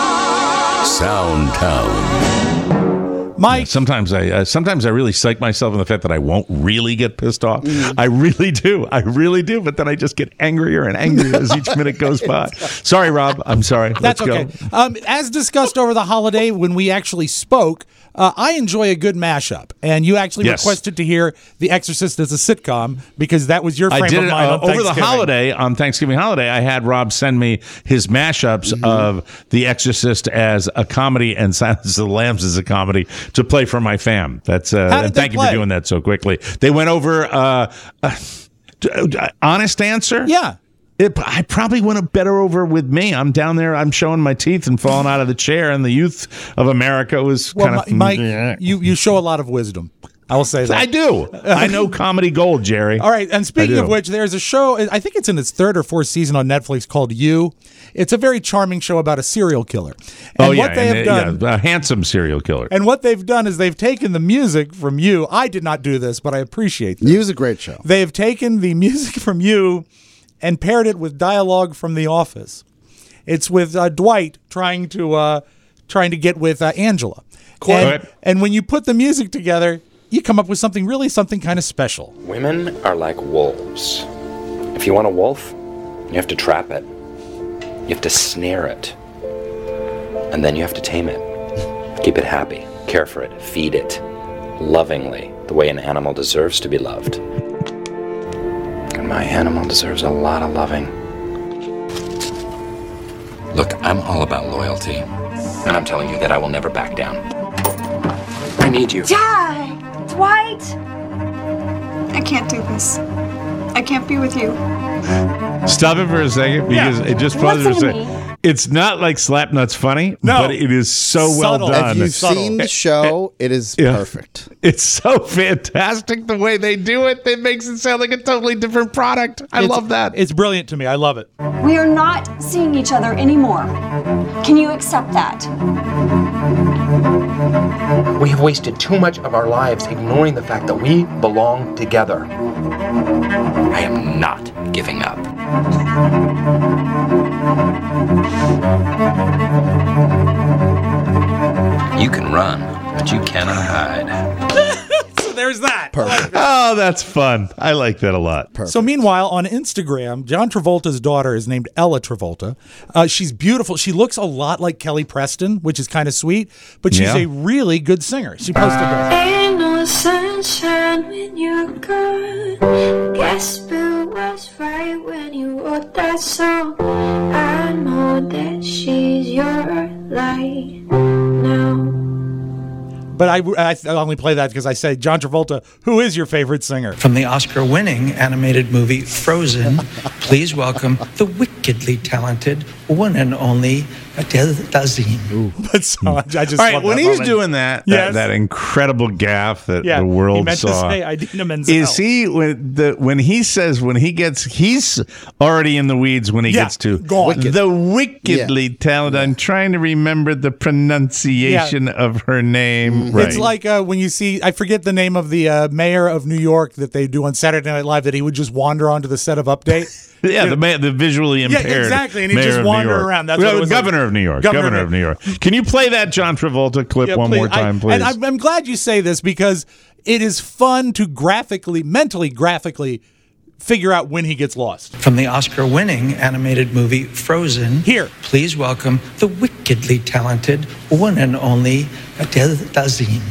Soundtown. Mike. Sometimes I really psych myself in the fact that I won't really get pissed off. I really do. But then I just get angrier and angrier as each minute goes by. Sorry, Rob. I'm sorry. That's Let's okay. go. As discussed over the holiday when we actually spoke, I enjoy a good mashup, and you actually requested to hear The Exorcist as a sitcom because that was your frame I did of it mind on over the Thanksgiving. holiday. On Thanksgiving holiday, I had Rob send me his mashups of The Exorcist as a comedy and Silence of the Lambs as a comedy to play for my fam. That's and thank you for doing that so quickly. They went over honest answer. Yeah. I probably went better over with me. I'm down there. I'm showing my teeth and falling out of the chair, and the youth of America was kind of. Mike, you show a lot of wisdom. I will say that. I do. I know comedy gold, Jerry. All right, and speaking of which, there's a show, I think it's in its 3rd or 4th season on Netflix called You. It's a very charming show about a serial killer. And what they have done, a handsome serial killer. And what they've done is they've taken the music from You. I did not do this, but I appreciate this. You's a great show. They have taken the music from You and paired it with dialogue from The Office. It's with Dwight trying to get with Angela. And when you put the music together, you come up with something kind of special. Women are like wolves. If you want a wolf, you have to trap it. You have to snare it. And then you have to tame it. Keep it happy. Care for it. Feed it. Lovingly, the way an animal deserves to be loved. And my animal deserves a lot of loving. Look, I'm all about loyalty. And I'm telling you that I will never back down. I need you. Dad! Dwight! I can't do this. I can't be with you. Stop it for a second because it just bothers me. To say it's not like Slapnuts funny, but it is so well done. If you've seen the show, it is perfect. It's so fantastic the way they do it. It makes it sound like a totally different product. I love that. It's brilliant to me. I love it. We are not seeing each other anymore. Can you accept that? We have wasted too much of our lives ignoring the fact that we belong together. I am not giving up. You can run, but you cannot hide. So there's that. Perfect. Oh, that's fun. I like that a lot. Perfect. So meanwhile, on Instagram, John Travolta's daughter is named Ella Travolta. She's beautiful. She looks a lot like Kelly Preston, which is kind of sweet, but she's a really good singer. She posted that. no sunshine when you're gone. Guess Bill was right when he wrote that song. I know that she's your light now. But I only play that because I say, John Travolta, who is your favorite singer? From the Oscar-winning animated movie Frozen, please welcome the wickedly talented one and only Adele Dazeem. But so, I just all right, love when that he's moment. doing that, Yes. that incredible gaffe that Yeah, the world he meant saw. to say Idina Menzel. Is he when he says he's already in the weeds when he Yeah, gets to gone. the wickedly talented. I'm trying to remember the pronunciation of her name. Right. It's like when you see, I forget the name of the mayor of New York that they do on Saturday Night Live, that he would just wander onto the set of Update. Yeah, the visually impaired. Yeah, exactly, and he mayor just of New wander York. around. That's Well, what it was governor like. of New York. Governor Governor of New York. Can you play that John Travolta clip one more time, please? And I'm glad you say this because it is fun to mentally graphically figure out when he gets lost. From the Oscar-winning animated movie Frozen, here, please welcome the wickedly talented one and only Adele Dazeem.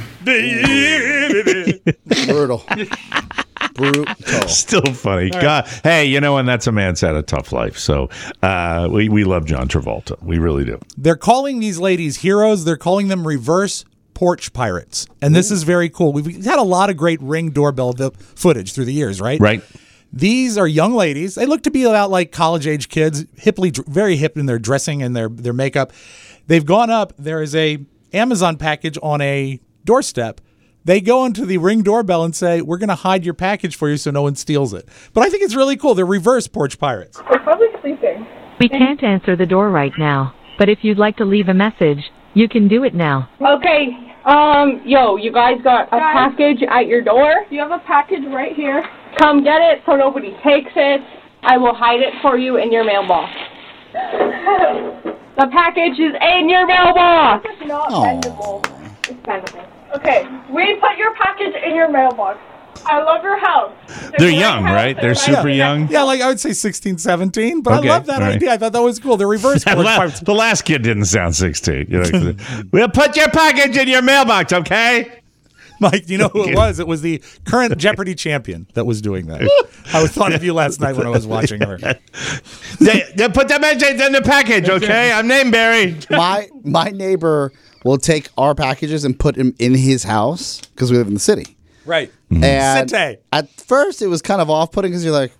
Brutal. Still funny. God, hey, you know, and that's a man's had a tough life. So we love John Travolta. We really do. They're calling these ladies heroes. They're calling them reverse porch pirates. And this is very cool. We've had a lot of great Ring doorbell footage through the years, right? Right. These are young ladies. They look to be about like college-age kids, very hip in their dressing and their makeup. They've gone up. There is a Amazon package on a doorstep. They go into the Ring doorbell and say, we're going to hide your package for you so no one steals it. But I think it's really cool. They're reverse porch pirates. They're probably sleeping. We can't answer the door right now, but if you'd like to leave a message, you can do it now. Okay, you guys got a package at your door? You have a package right here. Come get it so nobody takes it. I will hide it for you in your mailbox. The package is in your mailbox. It's not bendable. It's bendable. Okay, we put your package in your mailbox. I love your house. They're young, right? They're super young. Yeah, like I would say 16, 17, but Okay, I love that all right. idea. I thought that was cool. They're reverse porch pirates. The last kid didn't sound 16. You know, we'll put your package in your mailbox, okay? Mike, you know who it was? It was the current Jeopardy champion that was doing that. I thought of you last night when I was watching her. They put the message in the package, okay? I'm name Barry. My neighbor will take our packages and put them in his house because we live in the city. Right. And Sente. at first, it was kind of off-putting because you're like,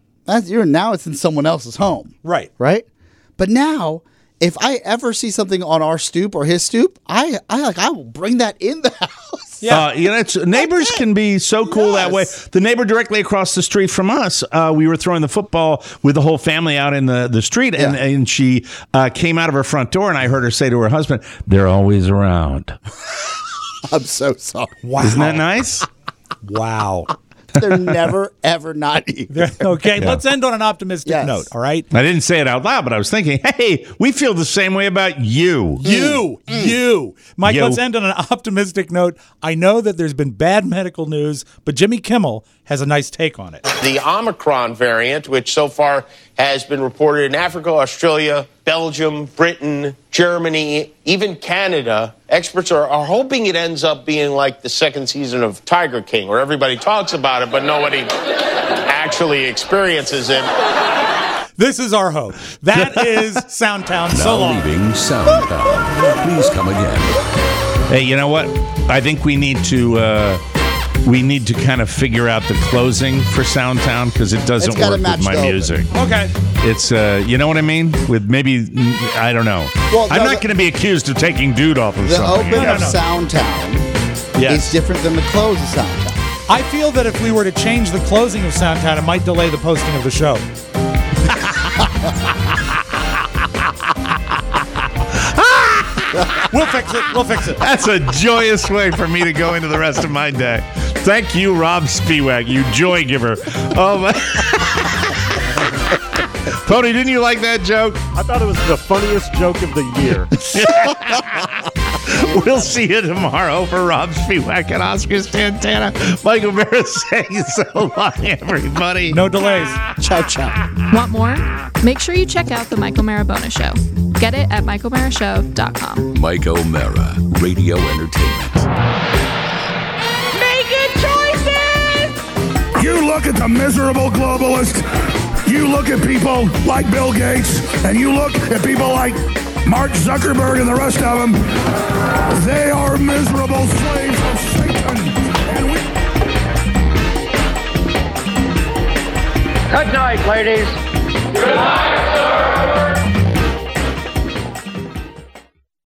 now it's in someone else's home. Right. Right? But now, if I ever see something on our stoop or his stoop, I will bring that in the house. Yeah, neighbors can be so cool that way. The neighbor directly across the street from us, we were throwing the football with the whole family out in the street, and she came out of her front door, and I heard her say to her husband, "They're always around." I'm so sorry. Wow. Isn't that nice? Wow. They're never, ever not either. Okay, let's end on an optimistic note, all right? I didn't say it out loud, but I was thinking, hey, we feel the same way about you. You. Mike, You. let's end on an optimistic note. I know that there's been bad medical news, but Jimmy Kimmel has a nice take on it. The Omicron variant, which so far has been reported in Africa, Australia, Belgium, Britain, Germany, even Canada. Experts are hoping it ends up being like the second season of Tiger King, where everybody talks about it, but nobody actually experiences it. This is our hope. That is Soundtown. Now So long. leaving Soundtown. Please come again. Hey, you know what? I think we need to kind of figure out the closing for Soundtown because it doesn't It's gotta work match with my the open. music. Okay. It's you know what I mean? With maybe I don't know. Well, I'm no, not going to be accused of taking dude off of The something. open of Soundtown is different than the close of Soundtown. I feel that if we were to change the closing of Soundtown, it might delay the posting of the show. We'll fix it. That's a joyous way for me to go into the rest of my day. Thank you, Rob Spiewak, you joy giver. Oh my. Tony, didn't you like that joke? I thought it was the funniest joke of the year. We'll see you tomorrow for Rob Spiewak and Oscar Santana. Michael Barra saying so long, everybody. No delays. Ciao, ciao. Want more? Make sure you check out The Michael Marabona Show. Get it at michaelmarashow.com. Mike O'Mara, Radio Entertainment. Make You look at the miserable globalist. You look at people like Bill Gates, and you look at people like Mark Zuckerberg and the rest of them. They are miserable slaves of Satan. And we... Good night, ladies. Good night.